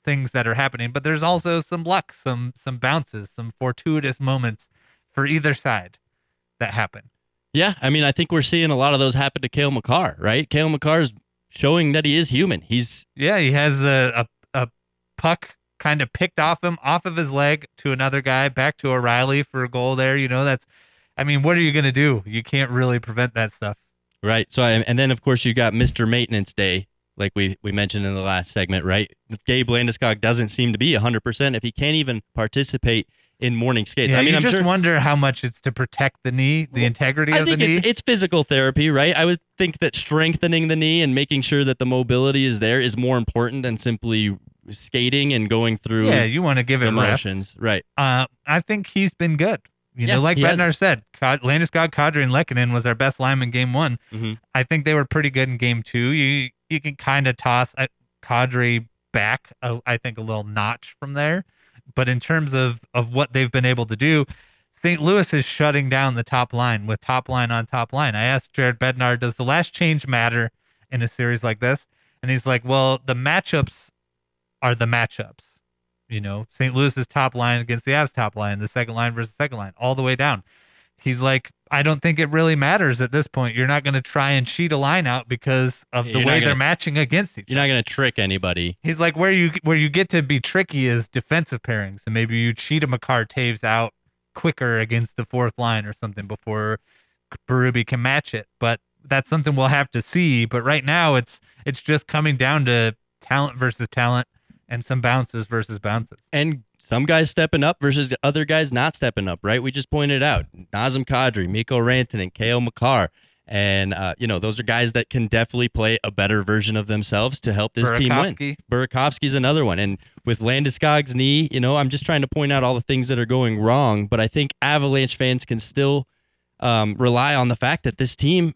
things that are happening, but there's also some luck, some some bounces, some fortuitous moments for either side that happen. Yeah, I mean, I think we're seeing a lot of those happen to Cale Makar, right? Cale Makar is showing that he is human. He's yeah, he has a a, a puck kind of picked off him, off of his leg to another guy, back to O'Reilly for a goal there. You know, that's, I mean, what are you going to do? You can't really prevent that stuff. Right. So, I, and then, of course, you got Mister Maintenance Day, like we, we mentioned in the last segment, right? Gabe Landeskog doesn't seem to be one hundred percent if he can't even participate in morning skates. Yeah, I mean, you I'm just sure, wonder how much it's to protect the knee, the integrity I of the think knee. it's, it's physical therapy, right? I would think that strengthening the knee and making sure that the mobility is there is more important than simply skating and going through yeah, you want to give it the rest. motions. Right. Uh, I think he's been good. You Yeah, know, like he has. Bednar said, Ka- Landeskog, Kadri, and Lehkonen was our best lineman game one. Mm-hmm. I think they were pretty good in game two. You you can kind of toss uh, Kadri back, uh, I think, a little notch from there. But in terms of, of what they've been able to do, Saint Louis is shutting down the top line with top line on top line. I asked Jared Bednar, does the last change matter in a series like this? And he's like, well, the matchups are the matchups. You know, Saint Louis's top line against the Avs top line, the second line versus second line, all the way down. He's like, I don't think it really matters at this point. You're not going to try and cheat a line out because of the You're way not they're gonna- matching against each You're not going to trick anybody. He's like, where you where you get to be tricky is defensive pairings, and maybe you cheat a Makar Taves out quicker against the fourth line or something before Berube can match it. But that's something we'll have to see. But right now, it's it's just coming down to talent versus talent and some bounces versus bounces. And some guys stepping up versus the other guys not stepping up, right? We just pointed out Nazem Kadri, Mikko Rantanen, Cale Makar. And, uh, you know, those are guys that can definitely play a better version of themselves to help this team win. Burakovsky. Burakovsky's another one. And with Landeskog's knee, you know, I'm just trying to point out all the things that are going wrong. But I think Avalanche fans can still um, rely on the fact that this team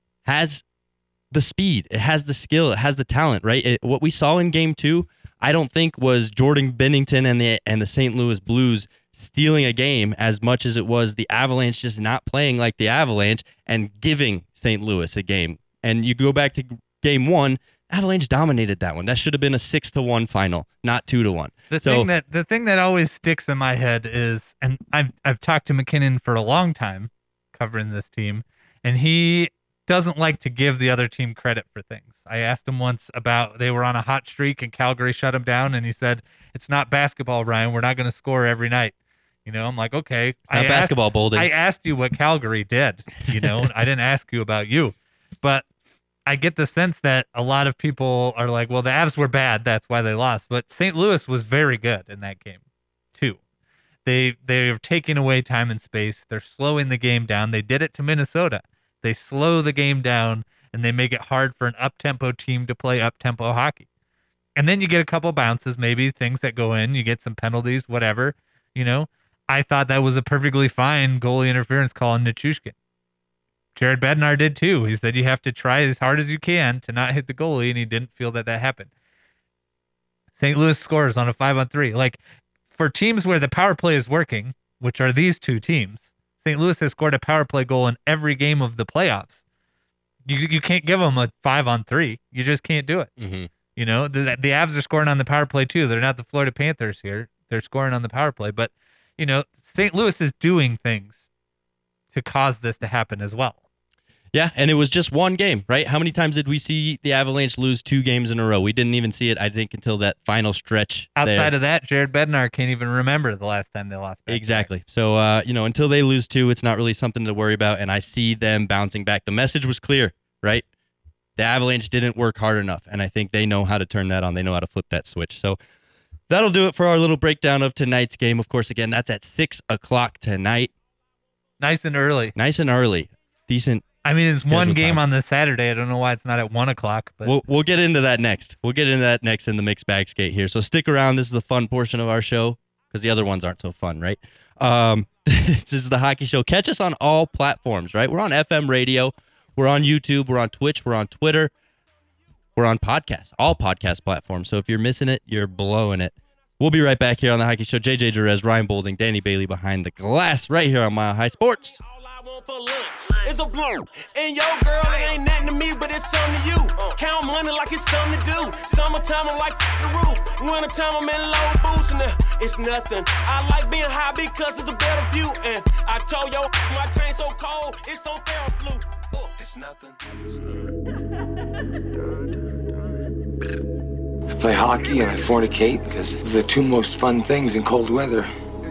has the speed. It has the skill. It has the talent, right? It, what we saw in game two, I don't think was Jordan Binnington and the and the Saint Louis Blues stealing a game as much as it was the Avalanche just not playing like the Avalanche and giving Saint Louis a game. And you go back to game one, Avalanche dominated that one. That should have been a six to one final, not two to one. The so, thing that the thing that always sticks in my head is, and I've I've talked to McKinnon for a long time covering this team, and he doesn't like to give the other team credit for things. I asked him once about they were on a hot streak and Calgary shut him down, and he said, "It's not basketball, Ryan. We're not going to score every night." You know, I'm like, okay. It's not I basketball, asked, Bolden. I asked you what Calgary did. You know, I didn't ask you about you, but I get the sense that a lot of people are like, well, the Avs were bad. That's why they lost. But Saint Louis was very good in that game, too. They they're taking away time and space. They're slowing the game down. They did it to Minnesota. They slow the game down, and they make it hard for an up-tempo team to play up-tempo hockey. And then you get a couple bounces, maybe things that go in. You get some penalties, whatever. You know, I thought that was a perfectly fine goalie interference call on Nichushkin. Jared Bednar did too. He said you have to try as hard as you can to not hit the goalie, and he didn't feel that that happened. Saint Louis scores on a five on three. Like, for teams where the power play is working, which are these two teams, Saint Louis has scored a power play goal in every game of the playoffs. You you can't give them a five on three. You just can't do it. Mm-hmm. You know, the the Avs are scoring on the power play too. They're not the Florida Panthers here. They're scoring on the power play, but you know, Saint Louis is doing things to cause this to happen as well. Yeah, and it was just one game, right? How many times did we see the Avalanche lose two games in a row? We didn't even see it, I think, until that final stretch. Outside there. of that, Jared Bednar can't even remember the last time they lost. Back Exactly. So, uh, you know, until they lose two, it's not really something to worry about, and I see them bouncing back. The message was clear, right? The Avalanche didn't work hard enough, and I think they know how to turn that on. They know how to flip that switch. So that'll do it for our little breakdown of tonight's game. Of course, again, that's at six o'clock tonight. Nice and early. Nice and early. Decent. I mean, it's one schedule game time. on the Saturday. I don't know why it's not at one o'clock. But We'll we'll get into that next. We'll get into that next in the mixed bag skate here. So stick around. This is the fun portion of our show because the other ones aren't so fun, right? Um, this is the Hockey Show. Catch us on all platforms, right? We're on F M radio. We're on YouTube. We're on Twitch. We're on Twitter. We're on podcasts, all podcast platforms. So if you're missing it, you're blowing it. We'll be right back here on The Hockey Show. J J Jerez, Ryan Bolding, Danny Bailey behind the glass right here on Mile High Sports. It's a blunt. And yo, girl, it ain't nothing to me, but it's something to you. Count money like it's something to do. Summertime, I'm like the roof. Wintertime, I'm in low boots, and uh, it's nothing. I like being high because it's a better view. And I told yo, my train so cold, it's on Theraflu. Oh, it's nothing. I play hockey and I fornicate because those are the two most fun things in cold weather.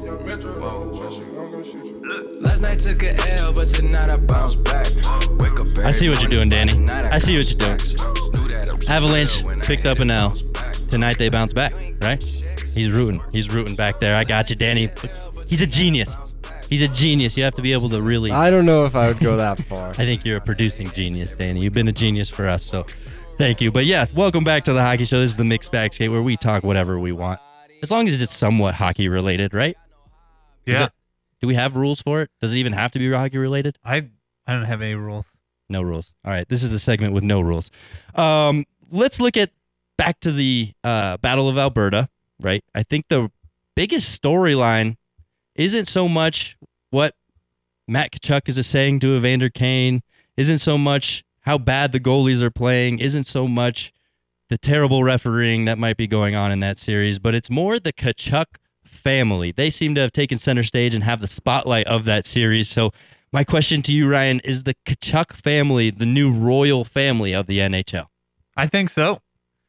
Last night took a L, but tonight I bounce back. Wake up I see what you're doing, Danny. I see what you're doing. Avalanche picked up an L. Tonight they bounce back, right? He's rooting. He's rooting back there. I got you, Danny. He's a genius. He's a genius. You have to be able to really... I don't know if I would go that far. I think you're a producing genius, Danny. You've been a genius for us, so thank you. But yeah, welcome back to The Hockey Show. This is the Mixed Bag Skate where we talk whatever we want. As long as it's somewhat hockey related, right? Yeah. It, do we have rules for it? Does it even have to be hockey related? I I don't have any rules. No rules. All right. This is the segment with no rules. Um, let's look at back to the uh, Battle of Alberta, right? I think the biggest storyline isn't so much what Matt Tkachuk is saying to Evander Kane, isn't so much how bad the goalies are playing, isn't so much the terrible refereeing that might be going on in that series, but it's more the Tkachuk family. They seem to have taken center stage and have the spotlight of that series. So my question to you, Ryan, is the Tkachuk family the new royal family of the N H L? I think so.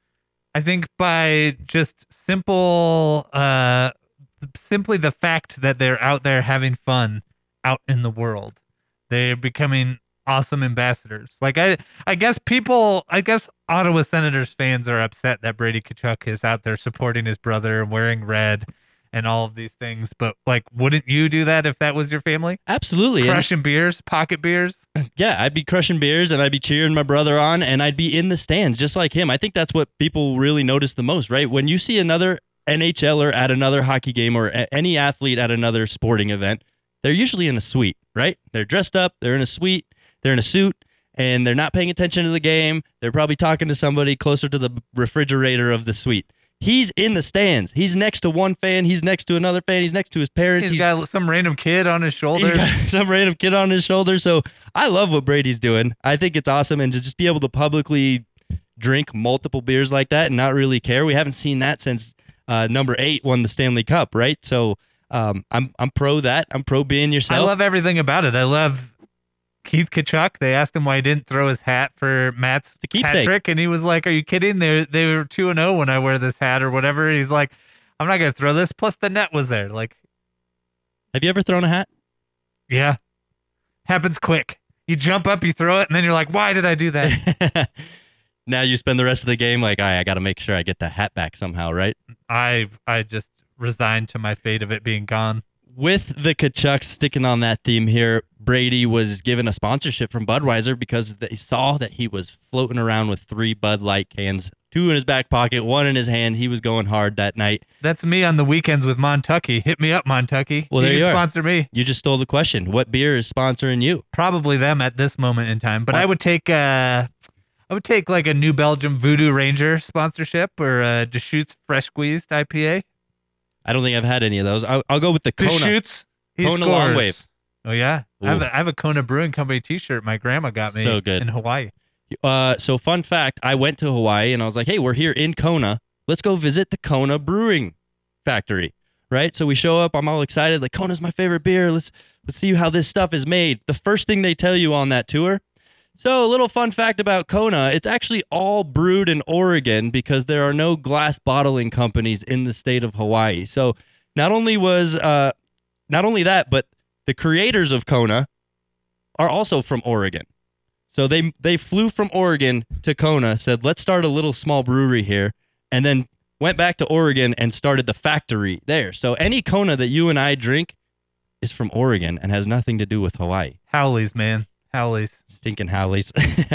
I think by just simple, uh, simply the fact that they're out there having fun out in the world, they're becoming awesome ambassadors. Like I, I guess people, I guess Ottawa Senators fans are upset that Brady Tkachuk is out there supporting his brother and wearing red and all of these things. But like, wouldn't you do that if that was your family? Absolutely. Crushing and, beers, pocket beers. Yeah, I'd be crushing beers and I'd be cheering my brother on and I'd be in the stands just like him. I think that's what people really notice the most, right? When you see another NHLer at another hockey game or any athlete at another sporting event, they're usually in a suite, right? They're dressed up, they're in a suite, they're in a suit, and they're not paying attention to the game. They're probably talking to somebody closer to the refrigerator of the suite. He's in the stands. He's next to one fan. He's next to another fan. He's next to his parents. He's, he's got some random kid on his shoulder. He's got some random kid on his shoulder. So I love what Brady's doing. I think it's awesome. And to just be able to publicly drink multiple beers like that and not really care. We haven't seen that since uh, number eight won the Stanley Cup, right? So um, I'm I'm pro that. I'm pro being yourself. I love everything about it. I love Keith Tkachuk. They asked him why he didn't throw his hat for Matt's hat trick, and he was like, "Are you kidding? They they were two and zero when I wear this hat or whatever." He's like, "I'm not gonna throw this." Plus, the net was there. Like, have you ever thrown a hat? Yeah, happens quick. You jump up, you throw it, and then you're like, "Why did I do that?" Now you spend the rest of the game like, "All right, I got to make sure I get that hat back somehow," right? I I just resigned to my fate of it being gone. With the Tkachuks, sticking on that theme here, Brady was given a sponsorship from Budweiser because they saw that he was floating around with three Bud Light cans, two in his back pocket, one in his hand. He was going hard that night. That's me on the weekends with Montucky. Hit me up, Montucky. Well, there you you can are. Sponsor me. You just stole the question. What beer is sponsoring you? Probably them at this moment in time. But What? I would take uh, I would take like a New Belgium Voodoo Ranger sponsorship or a Deschutes Fresh Squeezed I P A. I don't think I've had any of those. I'll, I'll go with the Kona. Deschutes. He Kona scores. Long Wave. Oh yeah, I have, Ooh. a, I have a Kona Brewing Company T-shirt my grandma got me So good. in Hawaii. Uh, so fun fact, I went to Hawaii and I was like, hey, we're here in Kona. Let's go visit the Kona Brewing Factory, right? So we show up. I'm all excited. Like, Kona's my favorite beer. Let's let's see how this stuff is made. The first thing they tell you on that tour. So a little fun fact about Kona, it's actually all brewed in Oregon because there are no glass bottling companies in the state of Hawaii. So not only was uh, not only that, but the creators of Kona are also from Oregon. So they they flew from Oregon to Kona, said, let's start a little small brewery here, and then went back to Oregon and started the factory there. So any Kona that you and I drink is from Oregon and has nothing to do with Hawaii. Howleys, man. Howleys. Stinking Howleys.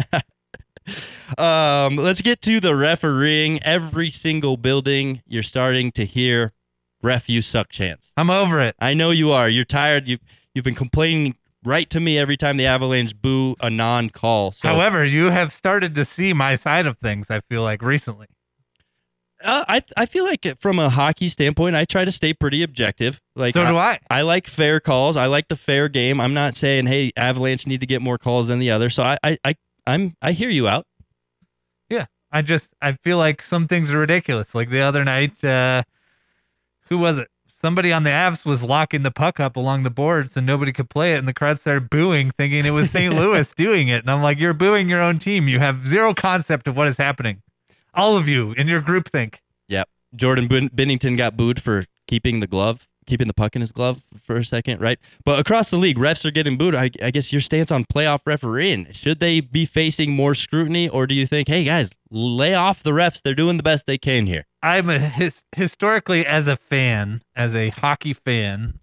um, let's get to the refereeing. Every single building, you're starting to hear ref, you suck chants. I'm over it. I know you are. You're tired. You've you've been complaining right to me every time the Avalanche boo a non-call. So, However, you have started to see my side of things, I feel like, recently. Uh, I I feel like from a hockey standpoint, I try to stay pretty objective. Like So do I. I like fair calls. I like the fair game. I'm not saying, hey, Avalanche need to get more calls than the other. So I I, I I'm I hear you out. Yeah, I just I feel like some things are ridiculous. Like the other night, uh, who was it? Somebody on the Avs was locking the puck up along the boards and nobody could play it, and the crowd started booing, thinking it was Saint Louis doing it. And I'm like, you're booing your own team. You have zero concept of what is happening. All of you in your group think. Yep. Jordan Ben- Bennington got booed for keeping the glove, keeping the puck in his glove for a second, right? But across the league, refs are getting booed. I, I guess your stance on playoff refereeing, should they be facing more scrutiny, or do you think, hey, guys, lay off the refs? They're doing the best they can here. I'm a his, historically, as a fan, as a hockey fan,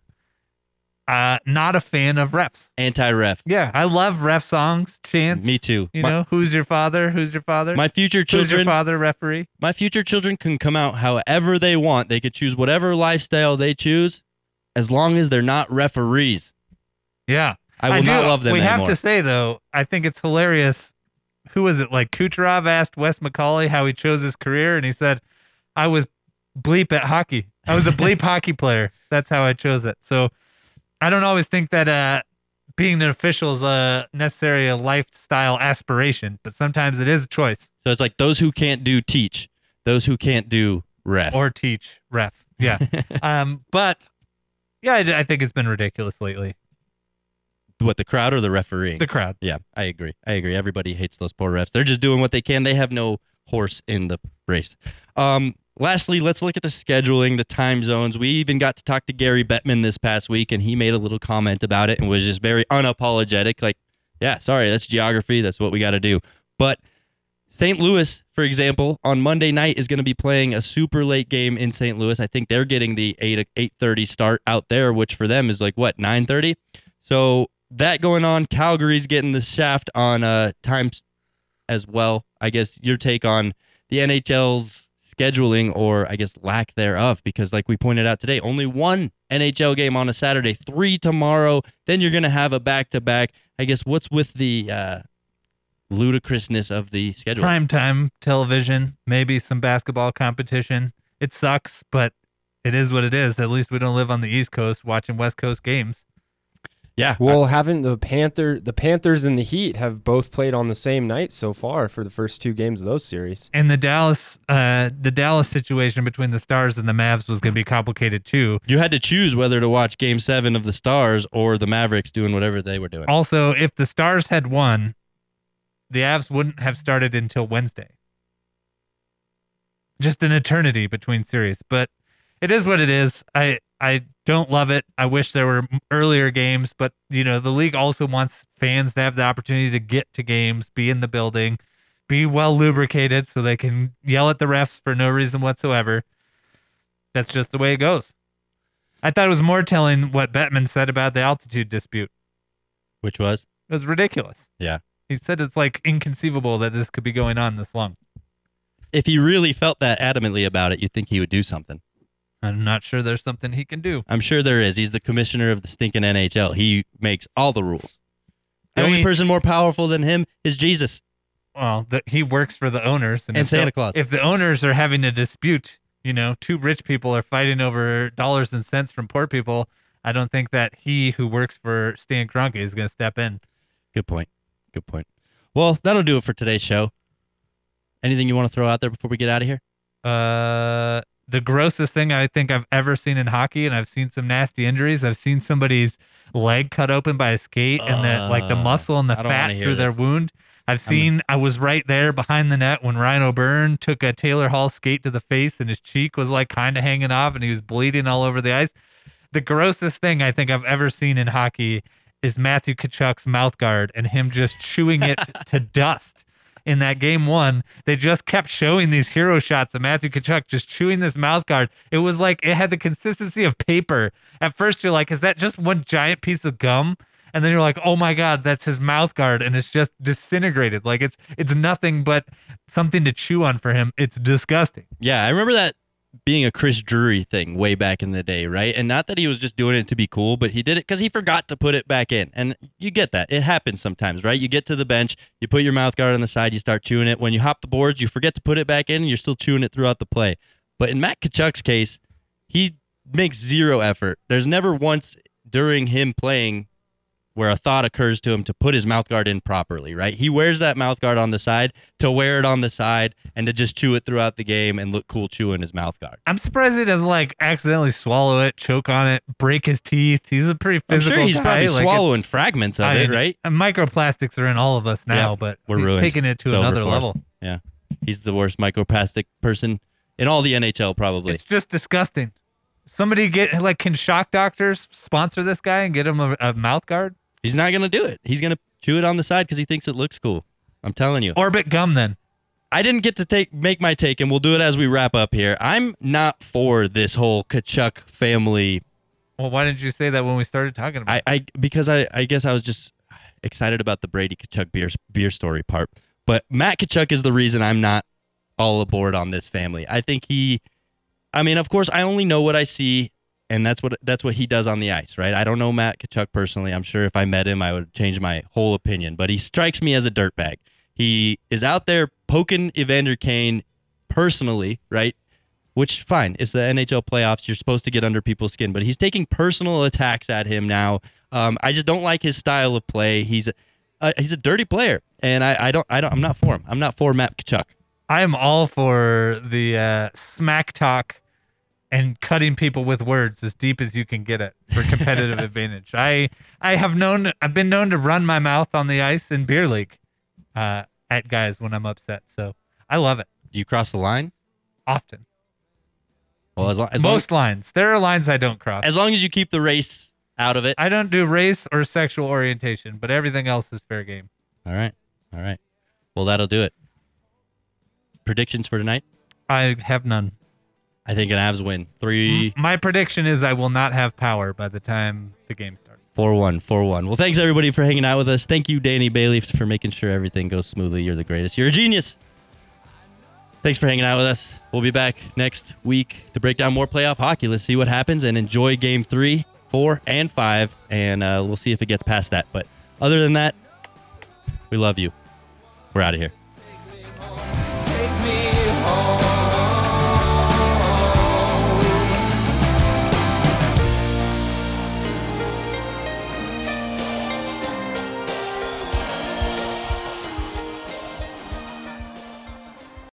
uh, not a fan of refs. Anti-ref. Yeah, I love ref songs, chants. Me too. You My- know, who's your father? Who's your father? My future children. Who's your father, referee? My future children can come out however they want. They could choose whatever lifestyle they choose, as long as they're not referees. Yeah. I will do, not love them We anymore. have to say, though, I think it's hilarious. Who was it? Like Kucherov asked Wes McCauley how he chose his career, and he said, I was bleep at hockey. I was a bleep hockey player. That's how I chose it. So I don't always think that uh, being an official is a necessarily a lifestyle aspiration, but sometimes it is a choice. So it's like those who can't do teach, those who can't do ref. Or teach ref. Yeah. um, but yeah, I, I think it's been ridiculous lately. What, the crowd or the refereeing? The crowd. Yeah, I agree. I agree. Everybody hates those poor refs. They're just doing what they can. They have no horse in the race. Um, lastly, let's look at the scheduling, the time zones. We even got to talk to Gary Bettman this past week, and he made a little comment about it and was just very unapologetic. Like, yeah, sorry, that's geography. That's what we got to do. But Saint Louis, for example, on Monday night is going to be playing a super late game in Saint Louis. I think they're getting the eight eight thirty start out there, which for them is like, what, nine thirty? So that going on. Calgary's getting the shaft on uh, times as well. I guess your take on the N H L's scheduling, or I guess lack thereof, because like we pointed out today, only one N H L game on a Saturday, three tomorrow. Then you're going to have a back-to-back. I guess what's with the uh, ludicrousness of the schedule? Primetime television, maybe some basketball competition. It sucks, but it is what it is. At least we don't live on the East Coast watching West Coast games. Yeah. Well, haven't the Panther, the Panthers and the Heat have both played on the same night so far for the first two games of those series? And the Dallas, uh, the Dallas situation between the Stars and the Mavs was going to be complicated too. You had to choose whether to watch Game Seven of the Stars or the Mavericks doing whatever they were doing. Also, if the Stars had won, the Avs wouldn't have started until Wednesday. Just an eternity between series, but it is what it is. I I don't love it. I wish there were earlier games, but you know, the league also wants fans to have the opportunity to get to games, be in the building, be well lubricated so they can yell at the refs for no reason whatsoever. That's just the way it goes. I thought it was more telling what Bettman said about the altitude dispute. Which was? It was ridiculous. Yeah. He said it's like inconceivable that this could be going on this long. If he really felt that adamantly about it, you'd think he would do something. I'm not sure there's something he can do. I'm sure there is. He's the commissioner of the stinking N H L. He makes all the rules. The I only mean- person more powerful than him is Jesus. Well, the, he works for the owners. And if the- Santa Claus. If the owners are having a dispute, you know, two rich people are fighting over dollars and cents from poor people, I don't think that he who works for Stan Kroenke is going to step in. Good point. Good point. Well, that'll do it for today's show. Anything you want to throw out there before we get out of here? Uh, the grossest thing I think I've ever seen in hockey, and I've seen some nasty injuries. I've seen somebody's leg cut open by a skate, and the like the Uh, muscle and the I don't fat wanna hear through their this. wound. I've seen. I was right there behind the net when Ryan O'Byrne took a Taylor Hall skate to the face, and his cheek was like kind of hanging off, and he was bleeding all over the ice. The grossest thing I think I've ever seen in hockey is Matthew Tkachuk's mouth guard and him just chewing it to dust. In that game one, they just kept showing these hero shots of Matthew Tkachuk just chewing this mouth guard. It was like it had the consistency of paper. At first, you're like, is that just one giant piece of gum? And then you're like, oh my God, that's his mouth guard, and it's just disintegrated. Like it's it's nothing but something to chew on for him. It's disgusting. Yeah, I remember that being a Chris Drury thing way back in the day, right? And not that he was just doing it to be cool, but he did it because he forgot to put it back in. And you get that. It happens sometimes, right? You get to the bench, you put your mouth guard on the side, you start chewing it. When you hop the boards, you forget to put it back in, and you're still chewing it throughout the play. But in Matt Tkachuk's case, he makes zero effort. There's never once during him playing where a thought occurs to him to put his mouth guard in properly, right? He wears that mouth guard on the side to wear it on the side and to just chew it throughout the game and look cool chewing his mouth guard. I'm surprised he doesn't like accidentally swallow it, choke on it, break his teeth. He's a pretty physical I'm sure he's guy. probably like swallowing it, fragments of I it, mean, right? And microplastics are in all of us now, Yeah, but we're he's ruined. taking it to It's over another for us. level. Yeah. He's the worst microplastic person in all the N H L, probably. It's just disgusting. Somebody get like, can Shock Doctors sponsor this guy and get him a, a mouth guard? He's not going to do it. He's going to chew it on the side because he thinks it looks cool. I'm telling you. Orbit gum, then. I didn't get to take make my take, and we'll do it as we wrap up here. I'm not for this whole Tkachuk family. Well, why didn't you say that when we started talking about I, it? I because I, I guess I was just excited about the Brady Tkachuk beer beer story part. But Matt Tkachuk is the reason I'm not all aboard on this family. I think he, I mean, of course, I only know what I see. And that's what that's what he does on the ice, right? I don't know Matt Tkachuk personally. I'm sure if I met him, I would change my whole opinion. But he strikes me as a dirtbag. He is out there poking Evander Kane personally, right? Which, fine, it's the N H L playoffs. You're supposed to get under people's skin. But he's taking personal attacks at him now. Um, I just don't like his style of play. He's a, he's a dirty player, and I, I don't I don't I'm not for him. I'm not for Matt Tkachuk. I am all for the uh, smack talk and cutting people with words as deep as you can get it for competitive advantage. I I have known I've been known to run my mouth on the ice in beer league uh, at guys when I'm upset. So I love it. Do you cross the line? Often. Well, as, long, as most long, lines. There are lines I don't cross. As long as you keep the race out of it. I don't do race or sexual orientation, but everything else is fair game. All right. All right. Well, that'll do it. Predictions for tonight? I have none. I think an Avs win. Three. My prediction is I will not have power by the time the game starts. four one. four one. Well, thanks, everybody, for hanging out with us. Thank you, Danny Bailey, for making sure everything goes smoothly. You're the greatest. You're a genius. Thanks for hanging out with us. We'll be back next week to break down more playoff hockey. Let's see what happens and enjoy game three, four, and five. And uh, we'll see if it gets past that. But other than that, we love you. We're out of here.